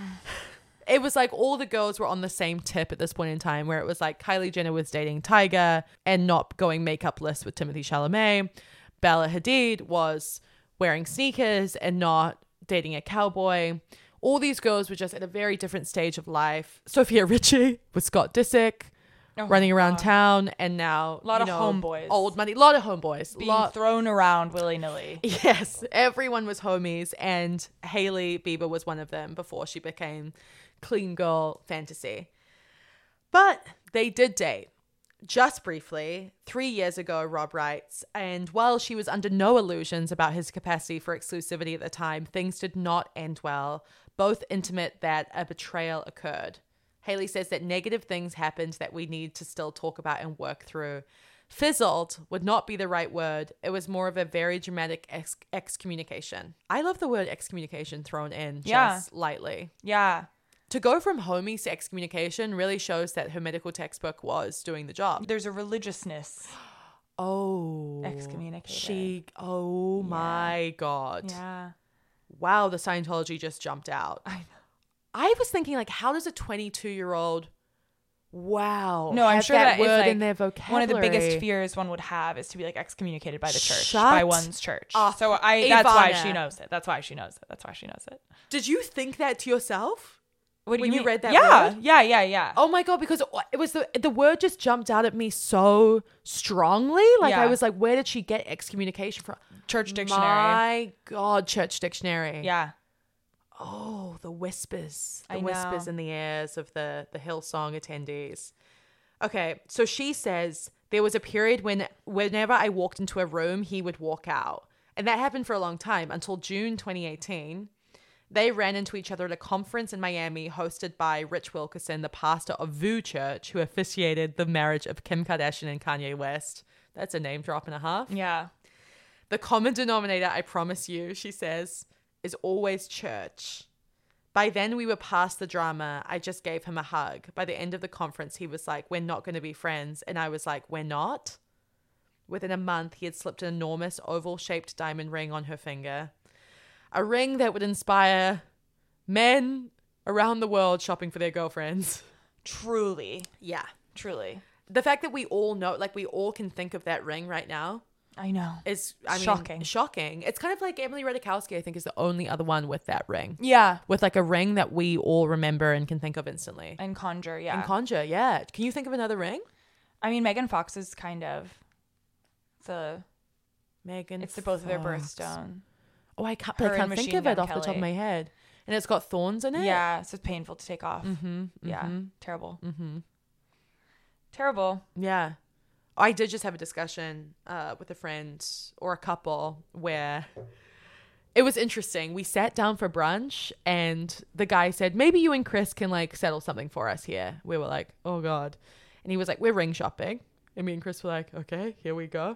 It was like all the girls were on the same tip at this point in time, where it was like Kylie Jenner was dating Tyga and not going makeup-less with Timothée Chalamet. Bella Hadid was wearing sneakers and not dating a cowboy. All these girls were just at a very different stage of life. Sophia Richie with Scott Disick, Oh, running around God. town, and now A lot you of know, homeboys. old money, a lot of homeboys, Being lot. thrown around willy-nilly. Yes, everyone was homies, and Hailey Bieber was one of them before she became clean girl fantasy. But they did date. Just briefly, three years ago, Rob writes, and while she was under no illusions about his capacity for exclusivity at the time, things did not end well, both intimate that a betrayal occurred. Haley says that negative things happened that we need to still talk about and work through. Fizzled would not be the right word. It was more of a very dramatic ex- excommunication. I love the word excommunication thrown in just Yeah. lightly. Yeah. To go from homies to excommunication really shows that her medical textbook was doing the job. There's a religiousness. Oh. Excommunicated. She, oh my God. Yeah. Wow, the Scientology just jumped out. I know. I was thinking, like, how does a twenty-two-year-old Wow. No, I'm Have sure that is, word like, in their vocabulary. One of the biggest fears one would have is to be like excommunicated by the church, Shut by one's church. up, So I that's why Ivana. she knows it. That's why she knows it. That's why she knows it. Did you think that to yourself? What do When you, you mean? read that yeah, word? Yeah, yeah, yeah. Oh my God, because it was the the word just jumped out at me so strongly. Like Yeah. I was like, where did she get excommunication from? Church dictionary. My God, church dictionary. Yeah. Oh, the whispers. The I whispers know. in the ears of the, the Hillsong attendees. Okay, so she says there was a period when whenever I walked into a room, he would walk out. And that happened for a long time until June twenty eighteen. They ran into each other at a conference in Miami hosted by Rich Wilkerson, the pastor of V U Church, who officiated the marriage of Kim Kardashian and Kanye West. That's a name drop and a half. Yeah. The common denominator, I promise you, she says, is always church. By then, we were past the drama. I just gave him a hug. By the end of the conference, he was like, we're not going to be friends. And I was like, we're not. Within a month, he had slipped an enormous oval-shaped diamond ring on her finger. A ring that would inspire men around the world shopping for their girlfriends. Truly. Yeah. Truly. The fact that we all know, like we all can think of that ring right now I know. is I mean, Shocking. shocking. It's kind of like Emily Ratajkowski, I think, is the only other one with that ring. Yeah. With like a ring that we all remember and can think of instantly. And conjure, yeah. And conjure, yeah. Can you think of another ring? I mean, Megan Fox is kind of the. Megan It's the both of their Fox. birthstone. Oh, I can't, but Her I and can't think Machine of it Gun off the top Kelly. of my head. And it's got thorns in it? Yeah, so it's painful to take off. Mm-hmm. Yeah, mm-hmm, terrible. Mm-hmm. Terrible. Yeah. I did just have a discussion uh, with a friend or a couple where it was interesting. We sat down for brunch and the guy said, maybe you and Chris can like settle something for us here. We were like, oh God. And he was like, we're ring shopping. And me and Chris were like, okay, here we go.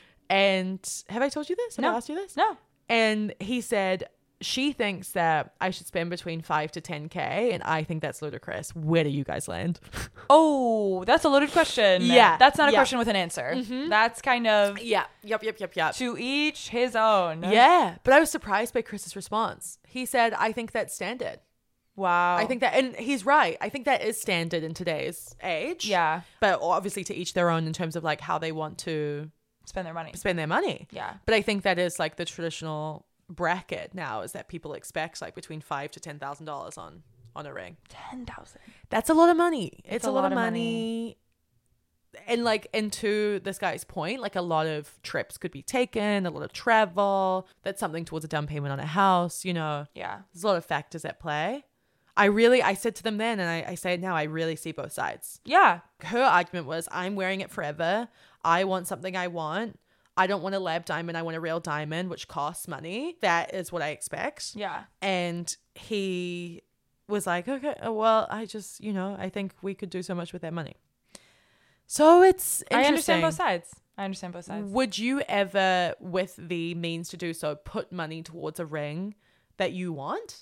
And have I told you this? Have No. I asked you this? No. And he said, she thinks that I should spend between five to ten K. And I think that's ludicrous. Where do you guys land? Oh, that's a loaded question. Yeah, That's not a yeah. question with an answer. Mhm. That's kind of Yeah. Yep, yep, yep, yep. to each his own. Yeah. But I was surprised by Chris's response. He said, I think that's standard. Wow. I think that, and he's right. I think that is standard in today's age. Yeah. But obviously to each their own in terms of like how they want to Spend their money. spend their money. Yeah. But I think that is like the traditional bracket now is that people expect like between five to ten thousand dollars on on a ring. Ten thousand. That's a lot of money. It's, It's a, a lot, lot of of money. And like, and to this guy's point, like a lot of trips could be taken, a lot of travel. That's something towards a down payment on a house. You know, Yeah. there's a lot of factors at play. I really, I said to them then, and I, I say it now, I really see both sides. Yeah. Her argument was, I'm wearing it forever. I want something I want. I don't want a lab diamond. I want a real diamond, which costs money. That is what I expect. Yeah. And he was like, okay, well, I just, you know, I think we could do so much with that money. So it's interesting. I understand both sides. I understand both sides. Would you ever, with the means to do so, put money towards a ring that you want?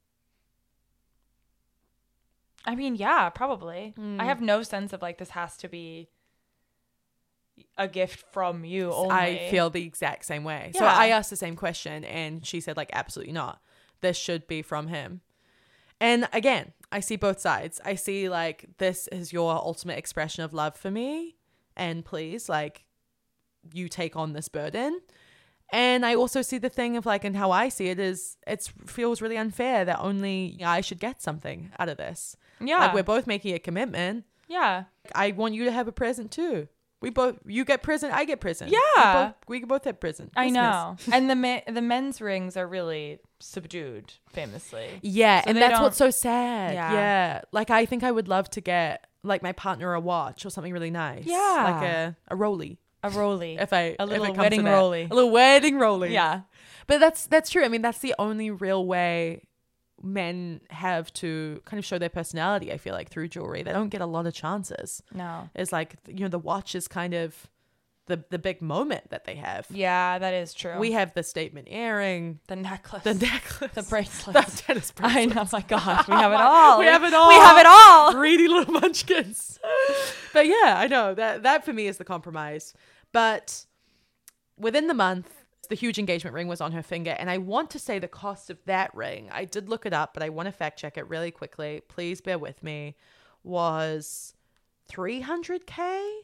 I mean, yeah, probably. Mm. I have no sense of like this has to be a gift from you only. I feel the exact same way. So Yeah. I asked the same question and she said like, absolutely not. This should be from him. And again, I see both sides. I see like, this is your ultimate expression of love for me. And please, like, you take on this burden. And I also see the thing of like, and how I see it is, it feels really unfair that only I should get something out of this. Yeah. Like we're both making a commitment. yeah. I want you to have a present too. We both, you get present, I get present. Yeah. We both, we can both have present. I Christmas. know. And the me- the men's rings are really subdued, famously. Yeah. So and they that's don't- what's so sad. Yeah. Yeah. Like I think I would love to get like my partner a watch or something really nice. Yeah. Like a, a rollie. A rollie. If I, A if little it comes wedding to that. rollie. A little wedding rollie. Yeah. But that's, that's true. I mean, that's the only real way men have to kind of show their personality, I feel like, through jewelry. They don't get a lot of chances. No. It's like, you know, the watch is kind of the the big moment that they have. Yeah, that is true. We have the statement earring, the necklace. the necklace, The bracelet. the tennis bracelet. I know. My God. We have it all. We have it all. We have it all. Greedy little munchkins. But yeah, I know that that for me is the compromise. But within the month, the huge engagement ring was on her finger. And I want to say the cost of that ring, I did look it up, but I want to fact check it really quickly. Please bear with me. Was three hundred K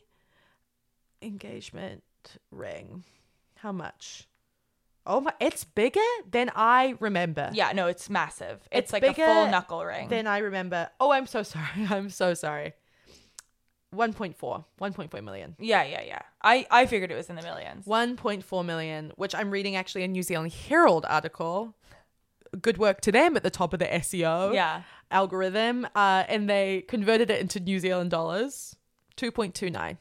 engagement ring. How much? Oh my, it's bigger than I remember. Yeah, no, it's massive. It's, It's like a bigger full knuckle ring. Then I remember. Oh, I'm so sorry. I'm so sorry. one point four. one point four million. yeah, yeah, yeah. I, I figured it was in the millions. one point four million, which I'm reading actually a New Zealand Herald article. Good work to them at the top of the S E O Yeah. algorithm. Uh, and they converted it into New Zealand dollars. two point two nine.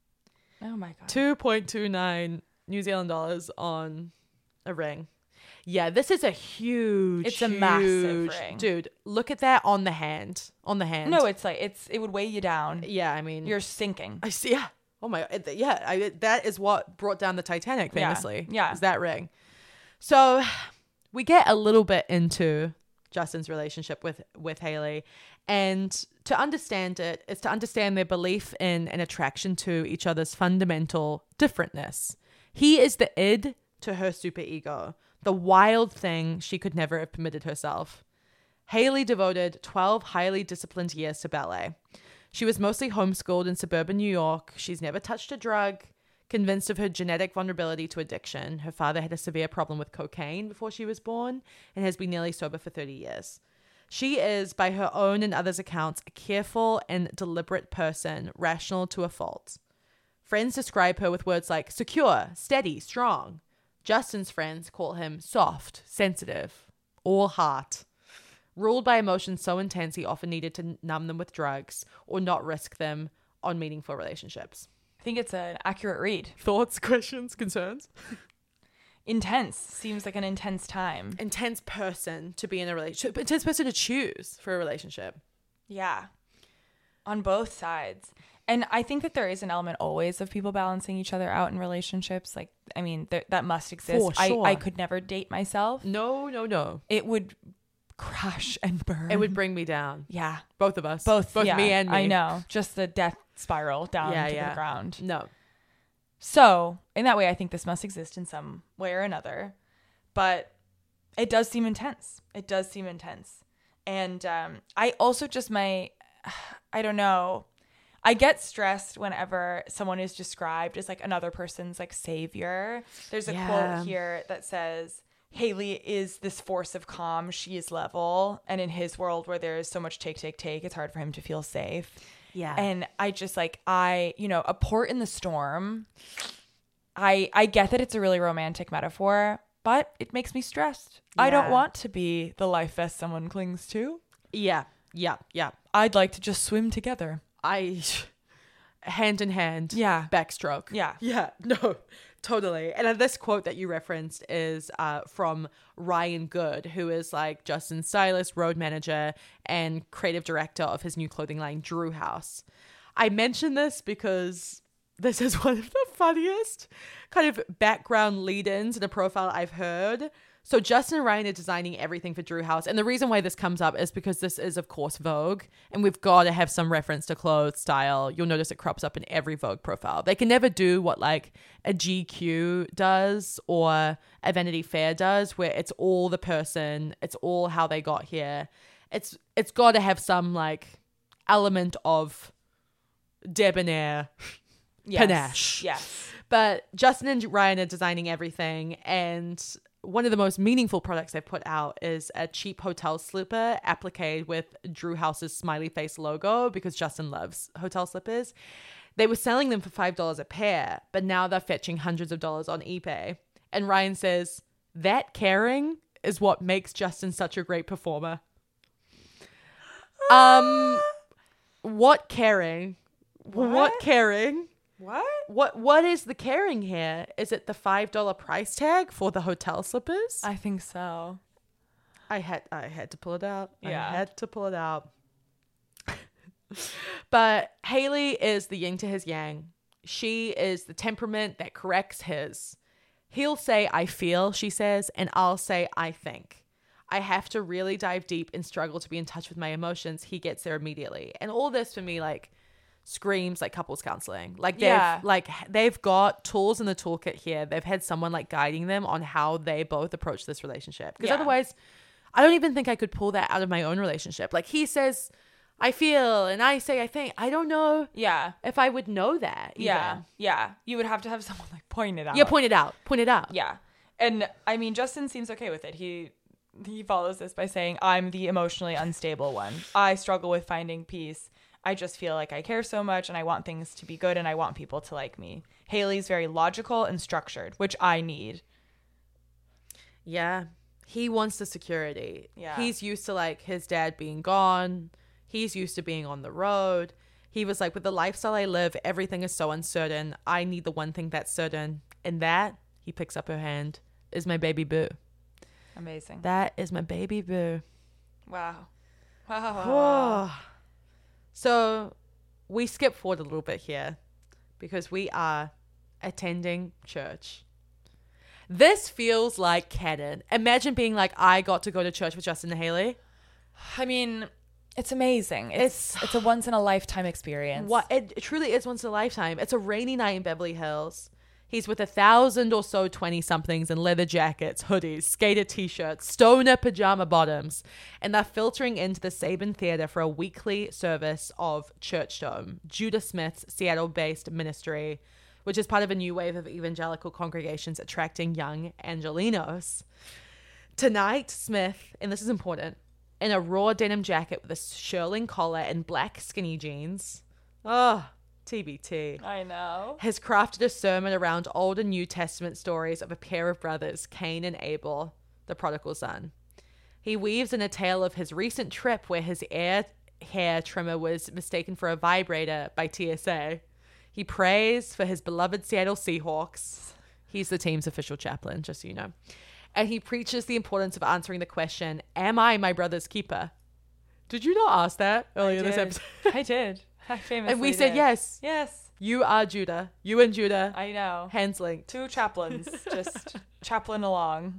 Oh my God. two point two nine New Zealand dollars on a ring. Yeah, this is a huge, It's a massive huge- ring. Dude, look at that on the hand. On the hand. No, it's like, it's it would weigh you down. Yeah, I mean. You're sinking. I see. Yeah. Oh my. it- Yeah. I, that is what brought down the Titanic, Yeah, famously. yeah. Is that ring. So we get a little bit into Justin's relationship with, with Hailey. And to understand it is to understand their belief in and attraction to each other's fundamental differentness. He is the id to her super ego, the wild thing she could never have permitted herself. Hailey devoted twelve highly disciplined years to ballet. She was mostly homeschooled in suburban New York. She's never touched a drug. Convinced of her genetic vulnerability to addiction, her father had a severe problem with cocaine before she was born and has been nearly sober for thirty years. She is, by her own and others' accounts, a careful and deliberate person, rational to a fault. Friends describe her with words like secure, steady, strong. Justin's friends call him soft, sensitive, all heart. Ruled by emotions so intense he often needed to numb them with drugs or not risk them on meaningful relationships. I think it's an accurate read. Thoughts, questions, concerns? Intense. Seems like an intense time. Intense person to be in a relationship. Intense person to choose for a relationship. Yeah. On both sides. And I think that there is an element always of people balancing each other out in relationships. Like, I mean, there, that must exist. For sure. I, I could never date myself. No, no, no. It would crash and burn. It would bring me down. Yeah. Both of us. Both. Both yeah, me and me. I know. Just the death spiral down Yeah, to yeah. the ground. No. So, in that way, I think this must exist in some way or another. But it does seem intense. It does seem intense. And um, I also just my, I don't know. I get stressed whenever someone is described as like another person's like savior. There's a Yeah. quote here that says, Hailey is this force of calm. She is level. And in his world where there is so much take, take, take, it's hard for him to feel safe. Yeah. And I just like, I, you know, a port in the storm. I I get that it's a really romantic metaphor, but it makes me stressed. I don't Yeah. want to be the life vest someone clings to. yeah. Yeah. Yeah. I'd like to just swim together. I, hand in hand. Yeah. Backstroke. Yeah. Yeah. No, totally. And uh, this quote that you referenced is uh, from Ryan Good, who is like Justin's stylist, road manager, and creative director of his new clothing line, Drew House. I mention this because this is one of the funniest kind of background lead-ins in a profile I've heard. So Justin and Ryan are designing everything for Drew House. And the reason why this comes up is because this is, of course, Vogue. And we've got to have some reference to clothes style. You'll notice it crops up in every Vogue profile. They can never do what like a G Q does or a Vanity Fair does, where it's all the person. It's all how they got here. It's It's got to have some like element of debonair Yes. panache. Yes. But Justin and Ryan are designing everything, and one of the most meaningful products they've put out is a cheap hotel slipper applique with Drew House's smiley face logo, because Justin loves hotel slippers. They were selling them for five dollars a pair, but now they're fetching hundreds of dollars on eBay. And Ryan says, that caring is what makes Justin such a great performer. Um, what caring? What, What? caring? What? What what is the caring here? Is it the five dollar price tag for the hotel slippers? I, I think so. I had I had to pull it out. Yeah. I had to pull it out. But Hailey is the yin to his yang. She is the temperament that corrects his. He'll say I feel, she says, and I'll say I think. I have to really dive deep and struggle to be in touch with my emotions. He gets there immediately. And all this for me like screams like couples counseling. Like they've Yeah. like they've got tools in the toolkit here. They've had someone like guiding them on how they both approach this relationship. Because Yeah. otherwise, I don't even think I could pull that out of my own relationship. Like he says, I feel and I say I think. I don't know Yeah. if I would know that. Even. Yeah. Yeah. You would have to have someone like point it out. Yeah, point it out. Point it out. Yeah. And I mean, Justin seems okay with it. He he follows this by saying, I'm the emotionally unstable one. I struggle with finding peace. I just feel like I care so much and I want things to be good and I want people to like me. Haley's very logical and structured, which I need. Yeah. He wants the security. Yeah. He's used to like his dad being gone. He's used to being on the road. He was like, with the lifestyle I live, everything is so uncertain. I need the one thing that's certain. And that, he picks up her hand, is my baby boo. Amazing. That is my baby boo. Wow. Wow. Whoa. So we skip forward a little bit here because we are attending church. This feels like canon. Imagine being like, I got to go to church with Justin and Haley. I mean, it's amazing. It's it's, it's a once in a lifetime experience. What it truly is once in a lifetime. It's a rainy night in Beverly Hills. He's with a thousand or so twenty somethings in leather jackets, hoodies, skater t-shirts, stoner pajama bottoms, and they're filtering into the Sabin Theater for a weekly service of Churchdom, Judah Smith's Seattle-based ministry, which is part of a new wave of evangelical congregations attracting young Angelinos. Tonight, Smith, and this is important, in a raw denim jacket with a shearling collar and black skinny jeans. Oh, T B T. I know. Has crafted a sermon around Old and New Testament stories of a pair of brothers, Cain and Abel, the prodigal son. He weaves in a tale of his recent trip where his air hair trimmer was mistaken for a vibrator by T S A. He prays for his beloved Seattle Seahawks. He's the team's official chaplain, just so you know. And he preaches the importance of answering the question, am I my brother's keeper? Did you not ask that earlier this episode? I did. I famously And we said did. yes. Yes. You are Judah. You and Judah. I know. Hands linked. Two chaplains just chaplain along.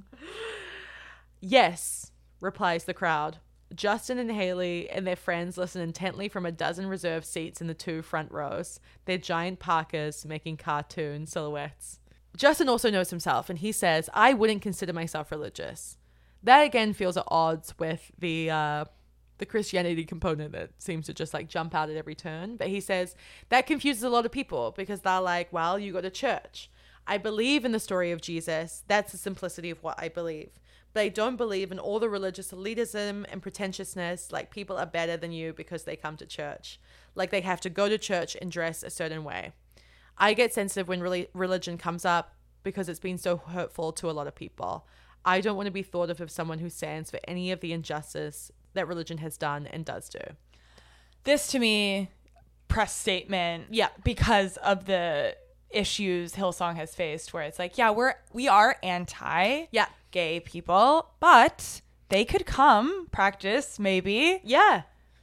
Yes, replies the crowd. Justin and Haley and their friends listen intently from a dozen reserved seats in the two front rows, their giant parkas making cartoon silhouettes. Justin also knows himself, and he says, I wouldn't consider myself religious. That again feels at odds with the uh, the Christianity component that seems to just like jump out at every turn. But he says that confuses a lot of people because they're like, well, you go to church. I believe in the story of Jesus. That's the simplicity of what I believe. But I don't believe in all the religious elitism and pretentiousness, like people are better than you because they come to church. Like they have to go to church and dress a certain way. I get sensitive when really religion comes up because it's been so hurtful to a lot of people. I don't want to be thought of as someone who stands for any of the injustice that religion has done and does do. This to me, press statement. Yeah. Because of the issues Hillsong has faced where it's like, yeah, we're, we are anti Yeah. gay people, but they could come practice maybe. Yeah.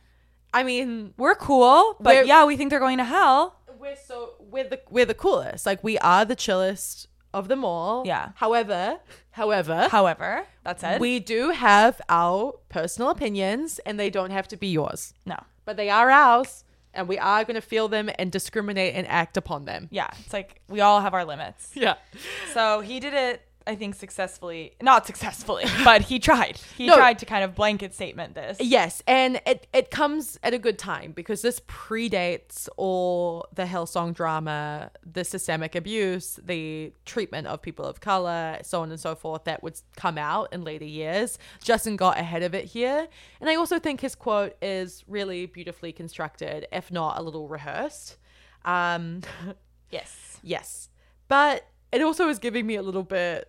I mean, We're cool, but We're- yeah, we think they're going to hell. we're so we're the we're the coolest. Like we are the chillest of them all. Yeah. However, however, However, that said, we do have our personal opinions and they don't have to be yours. no. But they are ours and we are going to feel them and discriminate and act upon them. Yeah, it's like we all have our limits. Yeah. So he did it, I think, successfully. Not successfully, but he tried. He No. tried to kind of blanket statement this. Yes, and it, it comes at a good time because this predates all the Hillsong drama, the systemic abuse, the treatment of people of color, so on and so forth that would come out in later years. Justin got ahead of it here. And I also think his quote is really beautifully constructed, if not a little rehearsed. Um, Yes. yes. But it also is giving me a little bit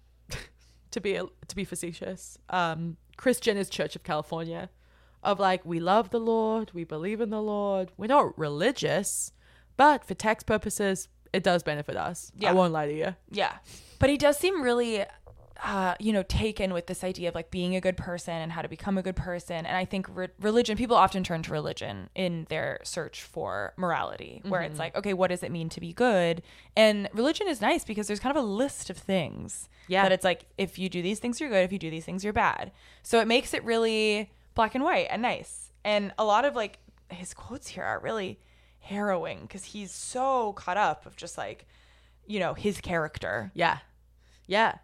to be to be facetious. Um, Kris Jenner's Church of California, of like we love the Lord, we believe in the Lord, we're not religious, but for tax purposes, it does benefit us. Yeah. I won't lie to you. Yeah. But he does seem really, uh, you know, taken with this idea of like being a good person and how to become a good person. And I think re- religion, people often turn to religion in their search for morality, where it's like, okay, what does it mean to be good? And religion is nice because there's kind of a list of things. Yeah. That it's like, if you do these things, you're good. If you do these things, you're bad. So it makes it really black and white and nice. And a lot of like his quotes here are really harrowing because he's so caught up of just like, you know, his character. Yeah. Yeah.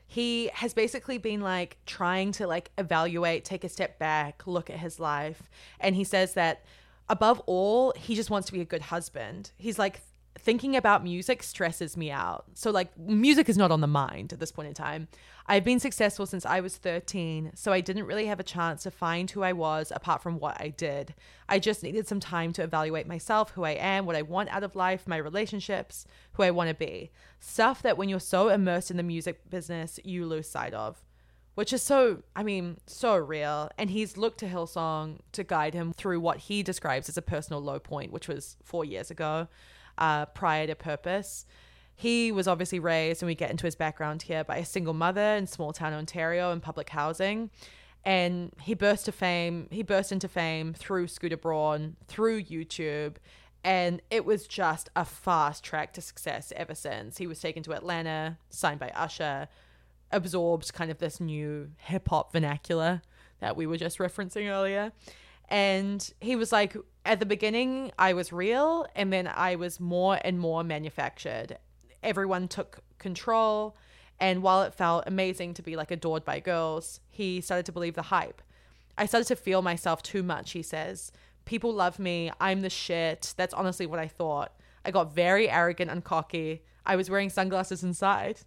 He has basically been like trying to like evaluate, take a step back, look at his life. And he says that above all, he just wants to be a good husband. He's like, thinking about music stresses me out. So like music is not on the mind at this point in time. I've been successful since I was thirteen, so I didn't really have a chance to find who I was apart from what I did. I just needed some time to evaluate myself, who I am, what I want out of life, my relationships, who I want to be. Stuff that when you're so immersed in the music business, you lose sight of. Which is so, I mean, so real. And he's looked to Hillsong to guide him through what he describes as a personal low point, which was four years ago. Uh, prior to Purpose. He was obviously raised, and we get into his background here, by a single mother in small town Ontario in public housing. And he burst to fame. He burst into fame through Scooter Braun, through YouTube. And it was just a fast track to success ever since. He was taken to Atlanta, signed by Usher, absorbed kind of this new hip hop vernacular that we were just referencing earlier. And he was like, at the beginning, I was real, and then I was more and more manufactured. Everyone took control, and while it felt amazing to be like adored by girls, he started to believe the hype. I started to feel myself too much, he says. People love me. I'm the shit. That's honestly what I thought. I got very arrogant and cocky. I was wearing sunglasses inside.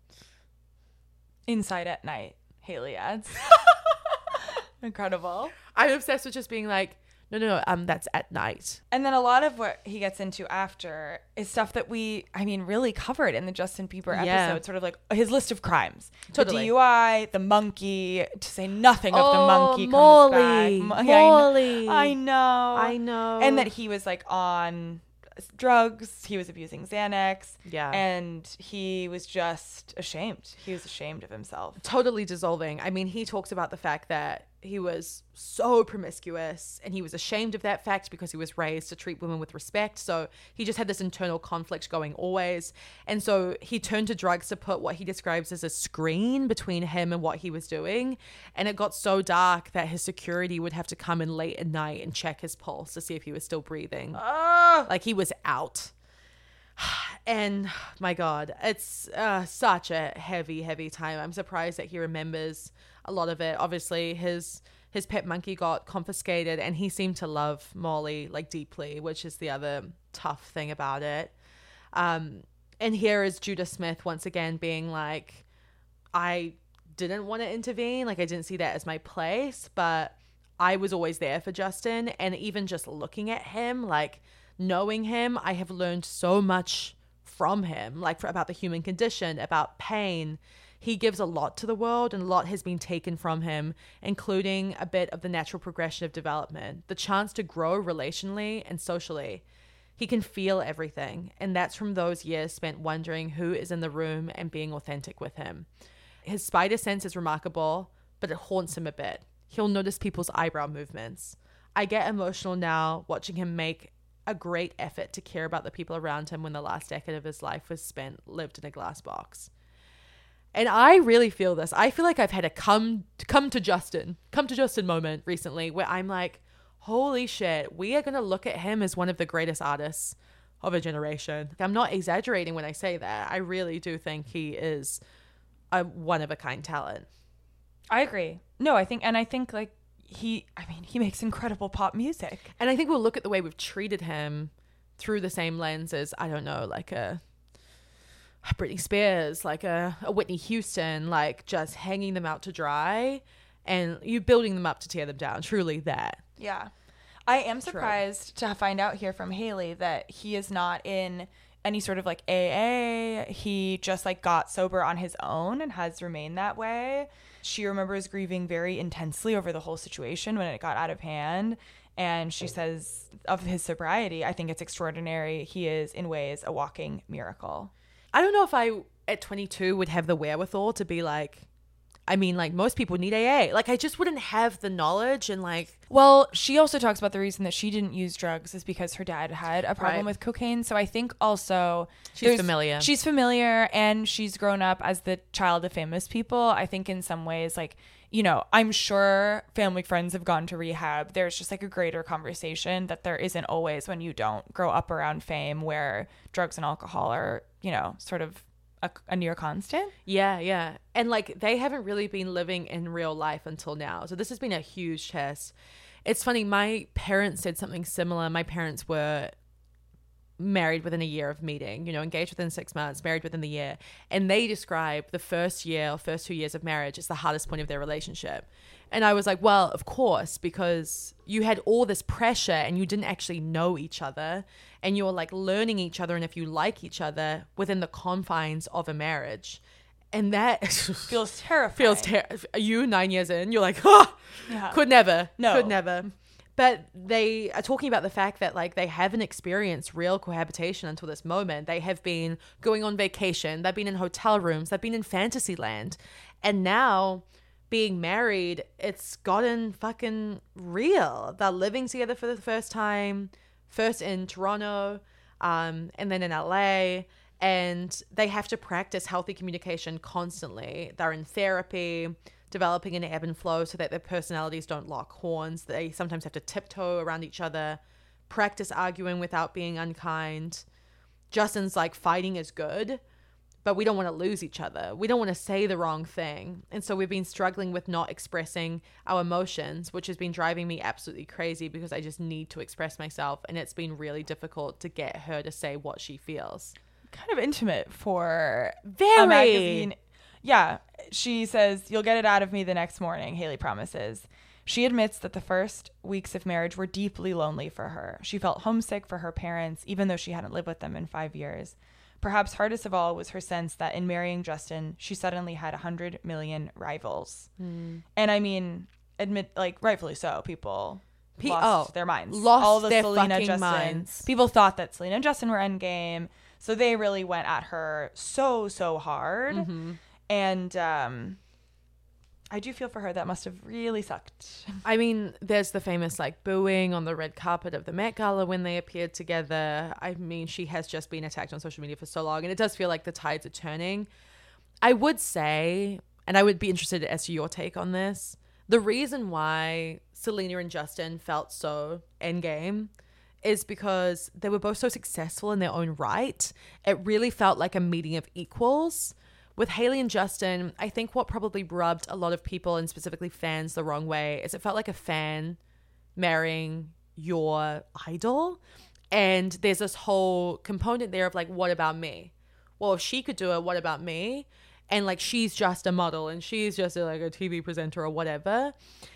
Inside at night, Haley adds. Incredible. I'm obsessed with just being like, no, no, no, um, that's at night. And then a lot of what he gets into after is stuff that we, I mean, really covered in the Justin Bieber episode. Yeah. Sort of like his list of crimes. Totally. The D U I, the monkey, to say nothing of Oh, the monkey Molly. comes back. Molly. I know. I know. And that he was like on drugs. He was abusing Xanax. Yeah. And he was just ashamed. He was ashamed of himself. Totally dissolving. I mean, he talks about the fact that he was so promiscuous, and he was ashamed of that fact because he was raised to treat women with respect. So he just had this internal conflict going always. And so he turned to drugs to put what he describes as a screen between him and what he was doing. And it got so dark that his security would have to come in late at night and check his pulse to see if he was still breathing. Oh. Like he was out. And my God, it's uh, such a heavy, heavy time. I'm surprised that he remembers a lot of it. Obviously, his his pet monkey got confiscated, and he seemed to love Molly like deeply, which is the other tough thing about it. Um, and here is Judah Smith once again being like, I didn't want to intervene. Like I didn't see that as my place, but I was always there for Justin. And even just looking at him, like knowing him, I have learned so much from him, like for, about the human condition, about pain. He gives a lot to the world, and a lot has been taken from him, including a bit of the natural progression of development, the chance to grow relationally and socially. He can feel everything, and that's from those years spent wondering who is in the room and being authentic with him. His spider sense is remarkable, but it haunts him a bit. He'll notice people's eyebrow movements. I get emotional now watching him make a great effort to care about the people around him when the last decade of his life was spent lived in a glass box. And I really feel this. I feel like I've had a come come to Justin, come to Justin moment recently where I'm like, holy shit, we are going to look at him as one of the greatest artists of a generation. I'm not exaggerating when I say that. I really do think he is a one of a kind talent. I agree. No, I think, and I think like he, I mean, he makes incredible pop music. And I think we'll look at the way we've treated him through the same lens as, I don't know, like a Britney Spears, like a, a Whitney Houston, like just hanging them out to dry and you building them up to tear them down. Truly that. Yeah. I am surprised True. to find out here from Haley that he is not in any sort of like A A. He just like got sober on his own and has remained that way. She remembers grieving very intensely over the whole situation when it got out of hand. And she says of his sobriety, I think it's extraordinary. He is in ways a walking miracle. I don't know if I at twenty-two would have the wherewithal to be like, I mean, like most people need A A. Like I just wouldn't have the knowledge and like. Well, she also talks about the reason that she didn't use drugs is because her dad had a problem Right. with cocaine. So I think also She's familiar. She's familiar and she's grown up as the child of famous people. I think in some ways, like, you know, I'm sure family friends have gone to rehab. There's just like a greater conversation that there isn't always when you don't grow up around fame where drugs and alcohol are, you know, sort of a, a near constant. Yeah, yeah. And like they haven't really been living in real life until now. So this has been a huge test. It's funny, my parents said something similar. My parents were married within a year of meeting, you know, engaged within six months, married within the year. And they describe the first year or first two years of marriage as the hardest point of their relationship. And I was like, well, of course, because you had all this pressure and you didn't actually know each other and you're like learning each other and if you like each other within the confines of a marriage. And that feels terrifying. Feels ter- you nine years in, you're like, oh, yeah. could never, no. could never. But they are talking about the fact that like they haven't experienced real cohabitation until this moment. They have been going on vacation. They've been in hotel rooms. They've been in fantasy land. And now being married, it's gotten fucking real. They're living together for the first time, first in Toronto, um, and then in L A. And they have to practice healthy communication constantly. They're in therapy, developing an ebb and flow so that their personalities don't lock horns. They sometimes have to tiptoe around each other, practice arguing without being unkind. Justin's like, fighting is good, but we don't want to lose each other. We don't want to say the wrong thing. And so we've been struggling with not expressing our emotions, which has been driving me absolutely crazy because I just need to express myself. And it's been really difficult to get her to say what she feels. Kind of intimate for Very. a magazine. Yeah, she says, you'll get it out of me the next morning, Haley promises. She admits that the first weeks of marriage were deeply lonely for her. She felt homesick for her parents, even though she hadn't lived with them in five years. Perhaps hardest of all was her sense that in marrying Justin, she suddenly had one hundred million rivals. Mm. And I mean, admit, like, rightfully so, people P- lost oh, their minds. Lost all the their Selena fucking Justin minds. People thought that Selena and Justin were endgame. So they really went at her so, so hard. Mm-hmm. And um, I do feel for her. That must have really sucked. I mean, there's the famous like booing on the red carpet of the Met Gala when they appeared together. I mean, she has just been attacked on social media for so long. And it does feel like the tides are turning. I would say, and I would be interested as to your take on this, the reason why Selena and Justin felt so endgame is because they were both so successful in their own right. It really felt like a meeting of equals. With Haley and Justin, I think what probably rubbed a lot of people and specifically fans the wrong way is it felt like a fan marrying your idol. And there's this whole component there of like, what about me? Well, if she could do it, what about me? And like, she's just a model and she's just a, like a T V presenter or whatever.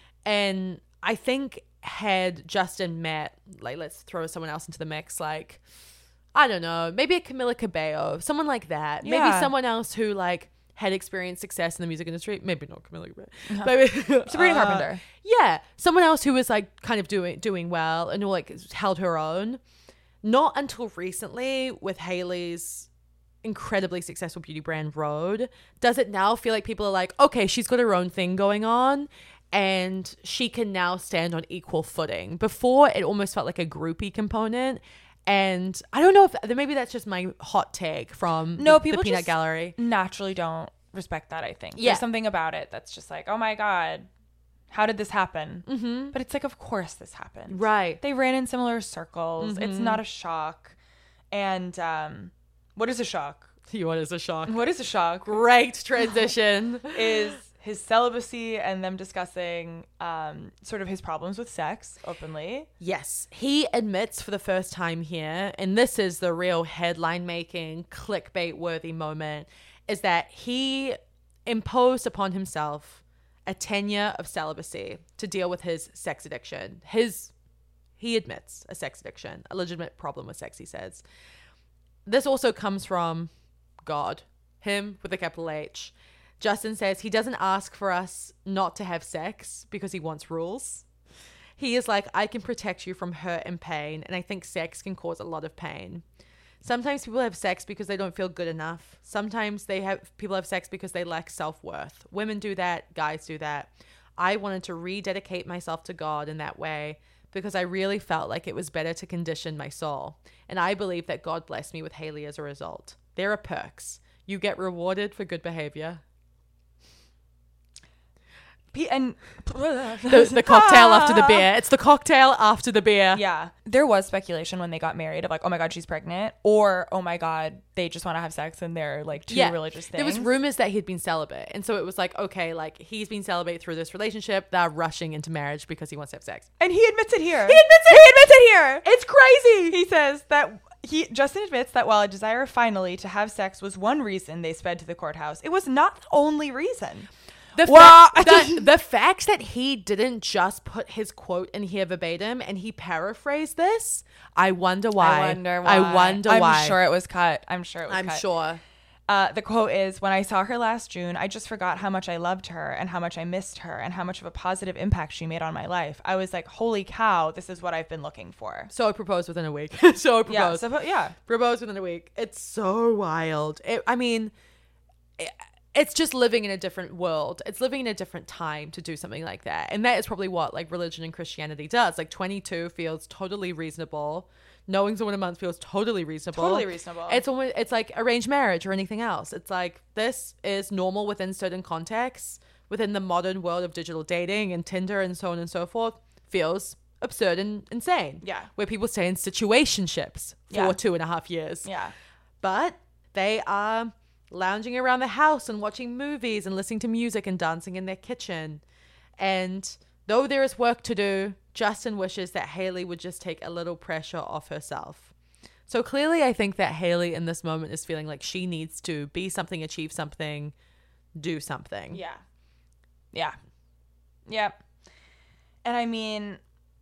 And I think had Justin met, like, let's throw someone else into the mix, like, I don't know, maybe a Camila Cabello, someone like that. Yeah. Maybe someone else who like had experienced success in the music industry. Maybe not Camila Cabello. Uh-huh. Maybe Sabrina uh, Carpenter. Yeah. Someone else who was like kind of doing doing well and who like held her own. Not until recently with Haley's incredibly successful beauty brand Rhode does it now feel like people are like, okay, she's got her own thing going on and she can now stand on equal footing. Before, it almost felt like a groupie component. And I don't know if maybe that's just my hot take from no, the, people the Peanut just Gallery. Naturally don't respect that, I think. Yeah. There's something about it that's just like, oh my God, how did this happen? Mm-hmm. But it's like, of course this happened. Right. They ran in similar circles. Mm-hmm. It's not a shock. And um, what is a shock? What is a shock? What is a shock? Great transition. Is his celibacy and them discussing um, sort of his problems with sex openly. Yes. He admits for the first time here, and this is the real headline making, clickbait worthy moment, is that he imposed upon himself a tenure of celibacy to deal with his sex addiction. His, he admits a sex addiction, a legitimate problem with sex, he says. This also comes from God, him with a capital H. Justin says he doesn't ask for us not to have sex because he wants rules. He is like, I can protect you from hurt and pain, and I think sex can cause a lot of pain. Sometimes people have sex because they don't feel good enough. Sometimes they have people have sex because they lack self-worth. Women do that, guys do that. I wanted to rededicate myself to God in that way because I really felt like it was better to condition my soul. And I believe that God blessed me with Haley as a result. There are perks. You get rewarded for good behavior. P- and the, the cocktail after the beer. It's the cocktail after the beer. Yeah. There was speculation when they got married of like, oh my God, she's pregnant. Or, oh my God, they just want to have sex and they're like two Yeah. religious things. There was rumors that he'd been celibate. And so it was like, okay, like he's been celibate through this relationship. They're rushing into marriage because he wants to have sex. And he admits it here. He admits it. He admits it here. It's crazy. He says that he Justin admits that while a desire finally to have sex was one reason they sped to the courthouse, it was not the only reason. The, Well, fa- the, the fact that he didn't just put his quote in here verbatim and he paraphrased this, I wonder why. I wonder why. I wonder I'm why. sure it was cut. I'm sure it was I'm cut. sure. Uh, the quote is, when I saw her last June, I just forgot how much I loved her and how much I missed her and how much of a positive impact she made on my life. I was like, holy cow, this is what I've been looking for. So I proposed within a week. so I proposed. Yeah, so, yeah. Proposed within a week. It's so wild. It, I mean, it, it's just living in a different world. It's living in a different time to do something like that. And that is probably what like religion and Christianity does. Like twenty-two feels totally reasonable. Knowing someone a month feels totally reasonable. Totally reasonable. It's almost, it's like arranged marriage or anything else. It's like this is normal within certain contexts, within the modern world of digital dating and Tinder and so on and so forth. Feels absurd and insane. Yeah. Where people stay in situationships for Yeah. two and a half years. Yeah. But they are lounging around the house and watching movies and listening to music and dancing in their kitchen. And though there is work to do, Justin wishes that Hailey would just take a little pressure off herself. So clearly I think that Hailey in this moment is feeling like she needs to be something, achieve something, do something. Yeah. Yeah. Yep. And I mean,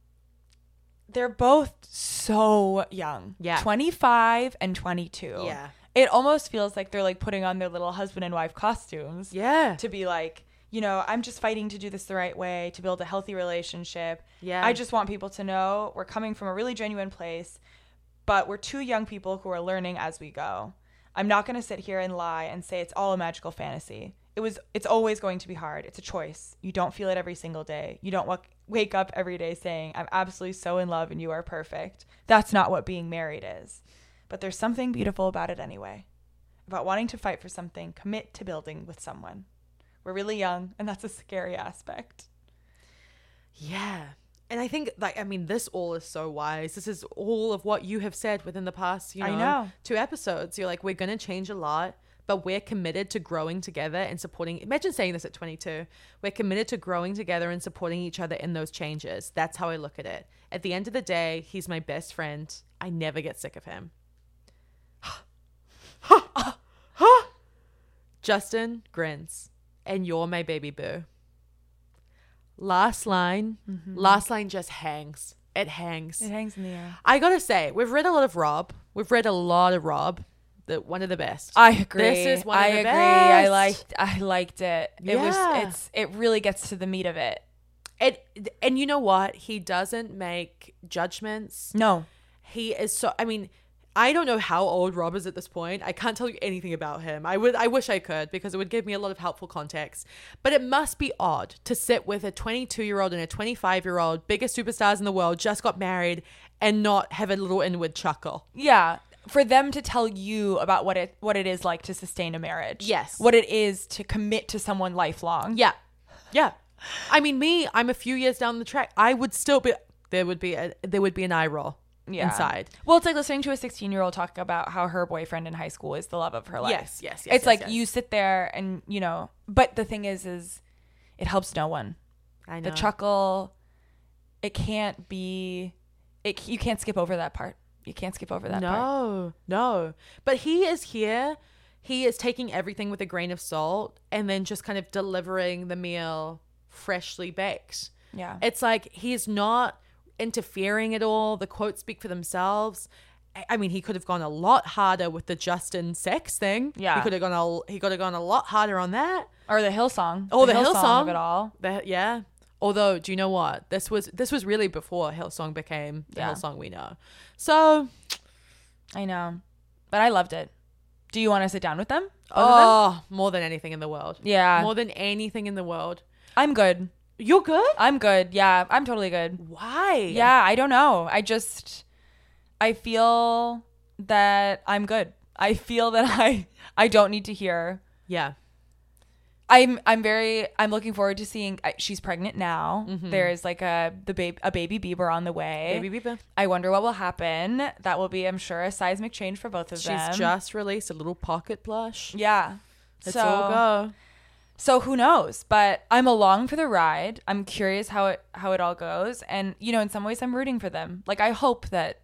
they're both so young. Yeah. twenty-five and twenty-two. Yeah. It almost feels like they're like putting on their little husband and wife costumes. Yeah. To be like, you know, I'm just fighting to do this the right way, to build a healthy relationship. Yeah. I just want people to know we're coming from a really genuine place, but we're two young people who are learning as we go. I'm not going to sit here and lie and say it's all a magical fantasy. It was, it's always going to be hard. It's a choice. You don't feel it every single day. You don't w- wake up every day saying, I'm absolutely so in love and you are perfect. That's not what being married is. But there's something beautiful about it anyway. About wanting to fight for something, commit to building with someone. We're really young, and that's a scary aspect. Yeah. And I think, like, I mean, this all is so wise. This is all of what you have said within the past, you know, I know. two episodes. You're like, we're going to change a lot, but we're committed to growing together and supporting. Imagine saying this at twenty-two. We're committed to growing together and supporting each other in those changes. That's how I look at it. At the end of the day, he's my best friend. I never get sick of him. Justin grins. And you're my baby boo. Last line. Mm-hmm. Last line just hangs. It hangs. It hangs in the air. I gotta say, we've read a lot of Rob. We've read a lot of Rob. The one of the best. I agree. This is one I of the agree. best. I liked. I liked it. It Yeah. was. It's. It really gets to the meat of it. It and you know what? He doesn't make judgments. No. He is so. I mean, I don't know how old Rob is at this point. I can't tell you anything about him. I would. I wish I could because it would give me a lot of helpful context. But it must be odd to sit with a twenty-two-year-old and a twenty-five-year-old, biggest superstars in the world, just got married, and not have a little inward chuckle. Yeah. For them to tell you about what it what it is like to sustain a marriage. Yes. What it is to commit to someone lifelong. Yeah. Yeah. I mean, me, I'm a few years down the track. I would still be. There would be a. There would be an eye roll. Yeah. Inside. Well, it's like listening to a sixteen-year-old talk about how her boyfriend in high school is the love of her life. Yes, yes, yes. It's yes, like yes. you sit there and, you know, but the thing is, is it helps no one. I know. The chuckle, it can't be, it you can't skip over that part. You can't skip over that no, part. No, no. But he is here. He is taking everything with a grain of salt and then just kind of delivering the meal freshly baked. Yeah. It's like he's not interfering at all. The quotes speak for themselves. I mean, he could have gone a lot harder with the Justin sex thing. Yeah. He could have gone a he could have gone a lot harder on that. Or the Hillsong. Oh, the, Hillsong Hillsong of it all. The, yeah. Although, do you know what? This was this was really before Hillsong became the Yeah. Hillsong we know. So, I know. But I loved it. Do you want to sit down with them? Both of them? oh, more than anything in the world. Yeah. More than anything in the world. I'm good. You're good? I'm good. Yeah, I'm totally good. Why? Yeah, I don't know. I just, I feel that I'm good. I feel that I, I don't need to hear. Yeah. I'm I'm very I'm looking forward to seeing. uh, She's pregnant now. Mm-hmm. There's like a the babe a baby Bieber on the way. Baby Bieber. I wonder what will happen. That will be, I'm sure, a seismic change for both of She's them. just released a little pocket blush. Yeah. Let's so, all go. So who knows? But I'm along for the ride. I'm curious how it how it all goes, and you know, in some ways, I'm rooting for them. Like I hope that.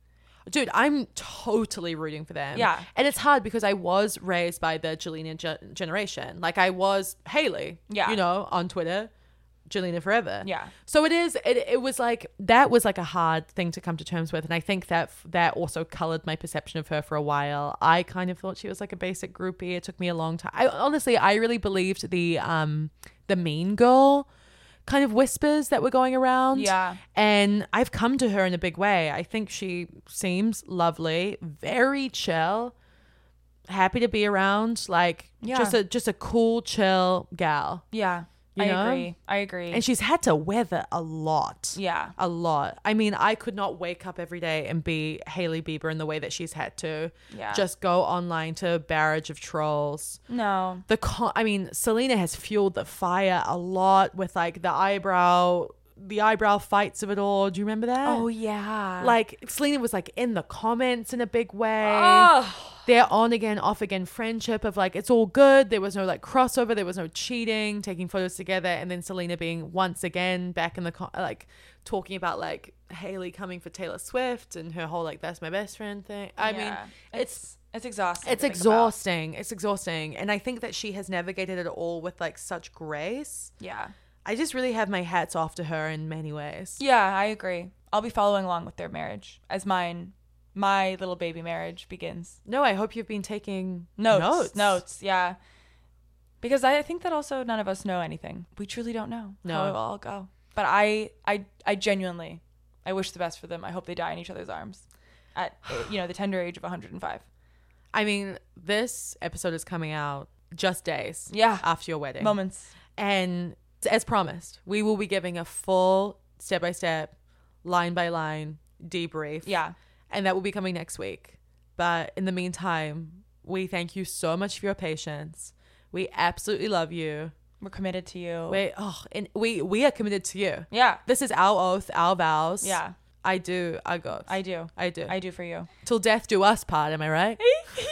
Dude, I'm totally rooting for them. Yeah. And it's hard because I was raised by the Jelena ge- generation. Like I was Haley, Yeah. you know, on Twitter, Jelena forever. Yeah. So it is, it, it was like, that was like a hard thing to come to terms with. And I think that that also colored my perception of her for a while. I kind of thought she was like a basic groupie. It took me a long time. I honestly, I really believed the, um, the mean girl kind of whispers that were going around. Yeah. And I've come to her in a big way. I think she seems lovely, very chill, happy to be around, like Yeah. just a just a cool, chill gal. Yeah. You I know? agree. I agree. And she's had to weather a lot. yeah. A lot. I mean, I could not wake up every day and be Hailey Bieber in the way that she's had to. Yeah. Just go online to a barrage of trolls. No. The con- I mean, Selena has fueled the fire a lot with like the eyebrow, the eyebrow fights of it all. Do you remember that? Oh yeah. Like Selena was like in the comments in a big way. Oh. Their on again, off again friendship of like, it's all good. There was no like crossover. There was no cheating, taking photos together. And then Selena being once again back in the, con- like talking about like Hailey coming for Taylor Swift and her whole like, that's my best friend thing. I Yeah. mean, it's, it's it's exhausting. it's to think exhausting. It's exhausting. And I think that she has navigated it all with like such grace. about. Yeah. I just really have my hats off to her in many ways. Yeah, I agree. I'll be following along with their marriage as mine, my little baby marriage begins. No, I hope you've been taking Notes, notes. notes, yeah. Because I think that also none of us know anything. We truly don't know No. how it will all go. But I, I, I genuinely, I wish the best for them. I hope they die in each other's arms at, you know, the tender age of one hundred five. I mean, this episode is coming out just days Yeah. after your wedding. Moments. And as promised, we will be giving a full step-by-step, line-by-line debrief. Yeah. And that will be coming next week. But in the meantime, we thank you so much for your patience. We absolutely love you. We're committed to you. We, oh, and we, we are committed to you. Yeah. This is our oath, our vows. Yeah. I do, I go. I do. I do. I do for you. Till death do us part, am I right?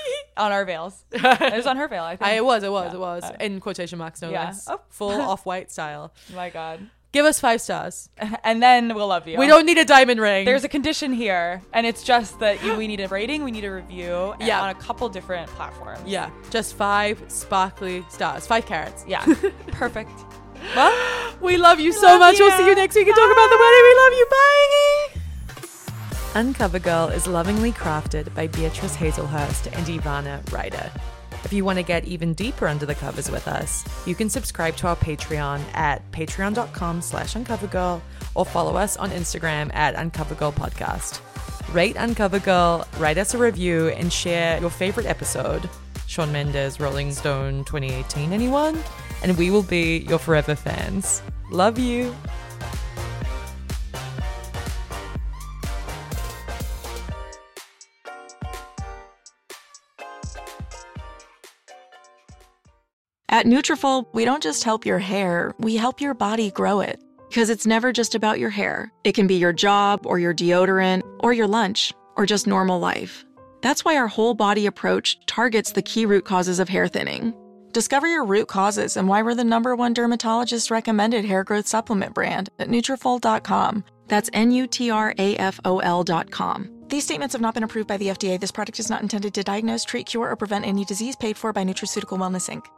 On our veils. It was on her veil, I think. I, it was, it was, Yeah. it was. Uh, In quotation marks, no yeah. less. Oh. Full off-white style. My God. Give us five stars. And then we'll love you. We don't need a diamond ring. There's a condition here, and it's just that you, we need a rating, we need a review, and Yeah. on a couple different platforms. Yeah, just five sparkly stars. Five carats. Yeah. Perfect. Well, We love you so love much. We'll you. see you next week and talk about the wedding. We love you. Bye. Uncover Girl is lovingly crafted by Beatrice Hazelhurst and Ivana Ryder. If you want to get even deeper under the covers with us, you can subscribe to our Patreon at patreon.com slash uncovergirl or follow us on Instagram at uncovergirlpodcast. Rate Uncover Girl, write us a review, and share your favorite episode. Shawn Mendes, Rolling Stone twenty eighteen, anyone? And we will be your forever fans. Love you. At Nutrafol, we don't just help your hair, we help your body grow it. Because it's never just about your hair. It can be your job, or your deodorant, or your lunch, or just normal life. That's why our whole body approach targets the key root causes of hair thinning. Discover your root causes and why we're the number one dermatologist recommended hair growth supplement brand at Nutrafol dot com. That's N U T R A F O L dot com. These statements have not been approved by the F D A. This product is not intended to diagnose, treat, cure, or prevent any disease paid for by Nutraceutical Wellness, Incorporated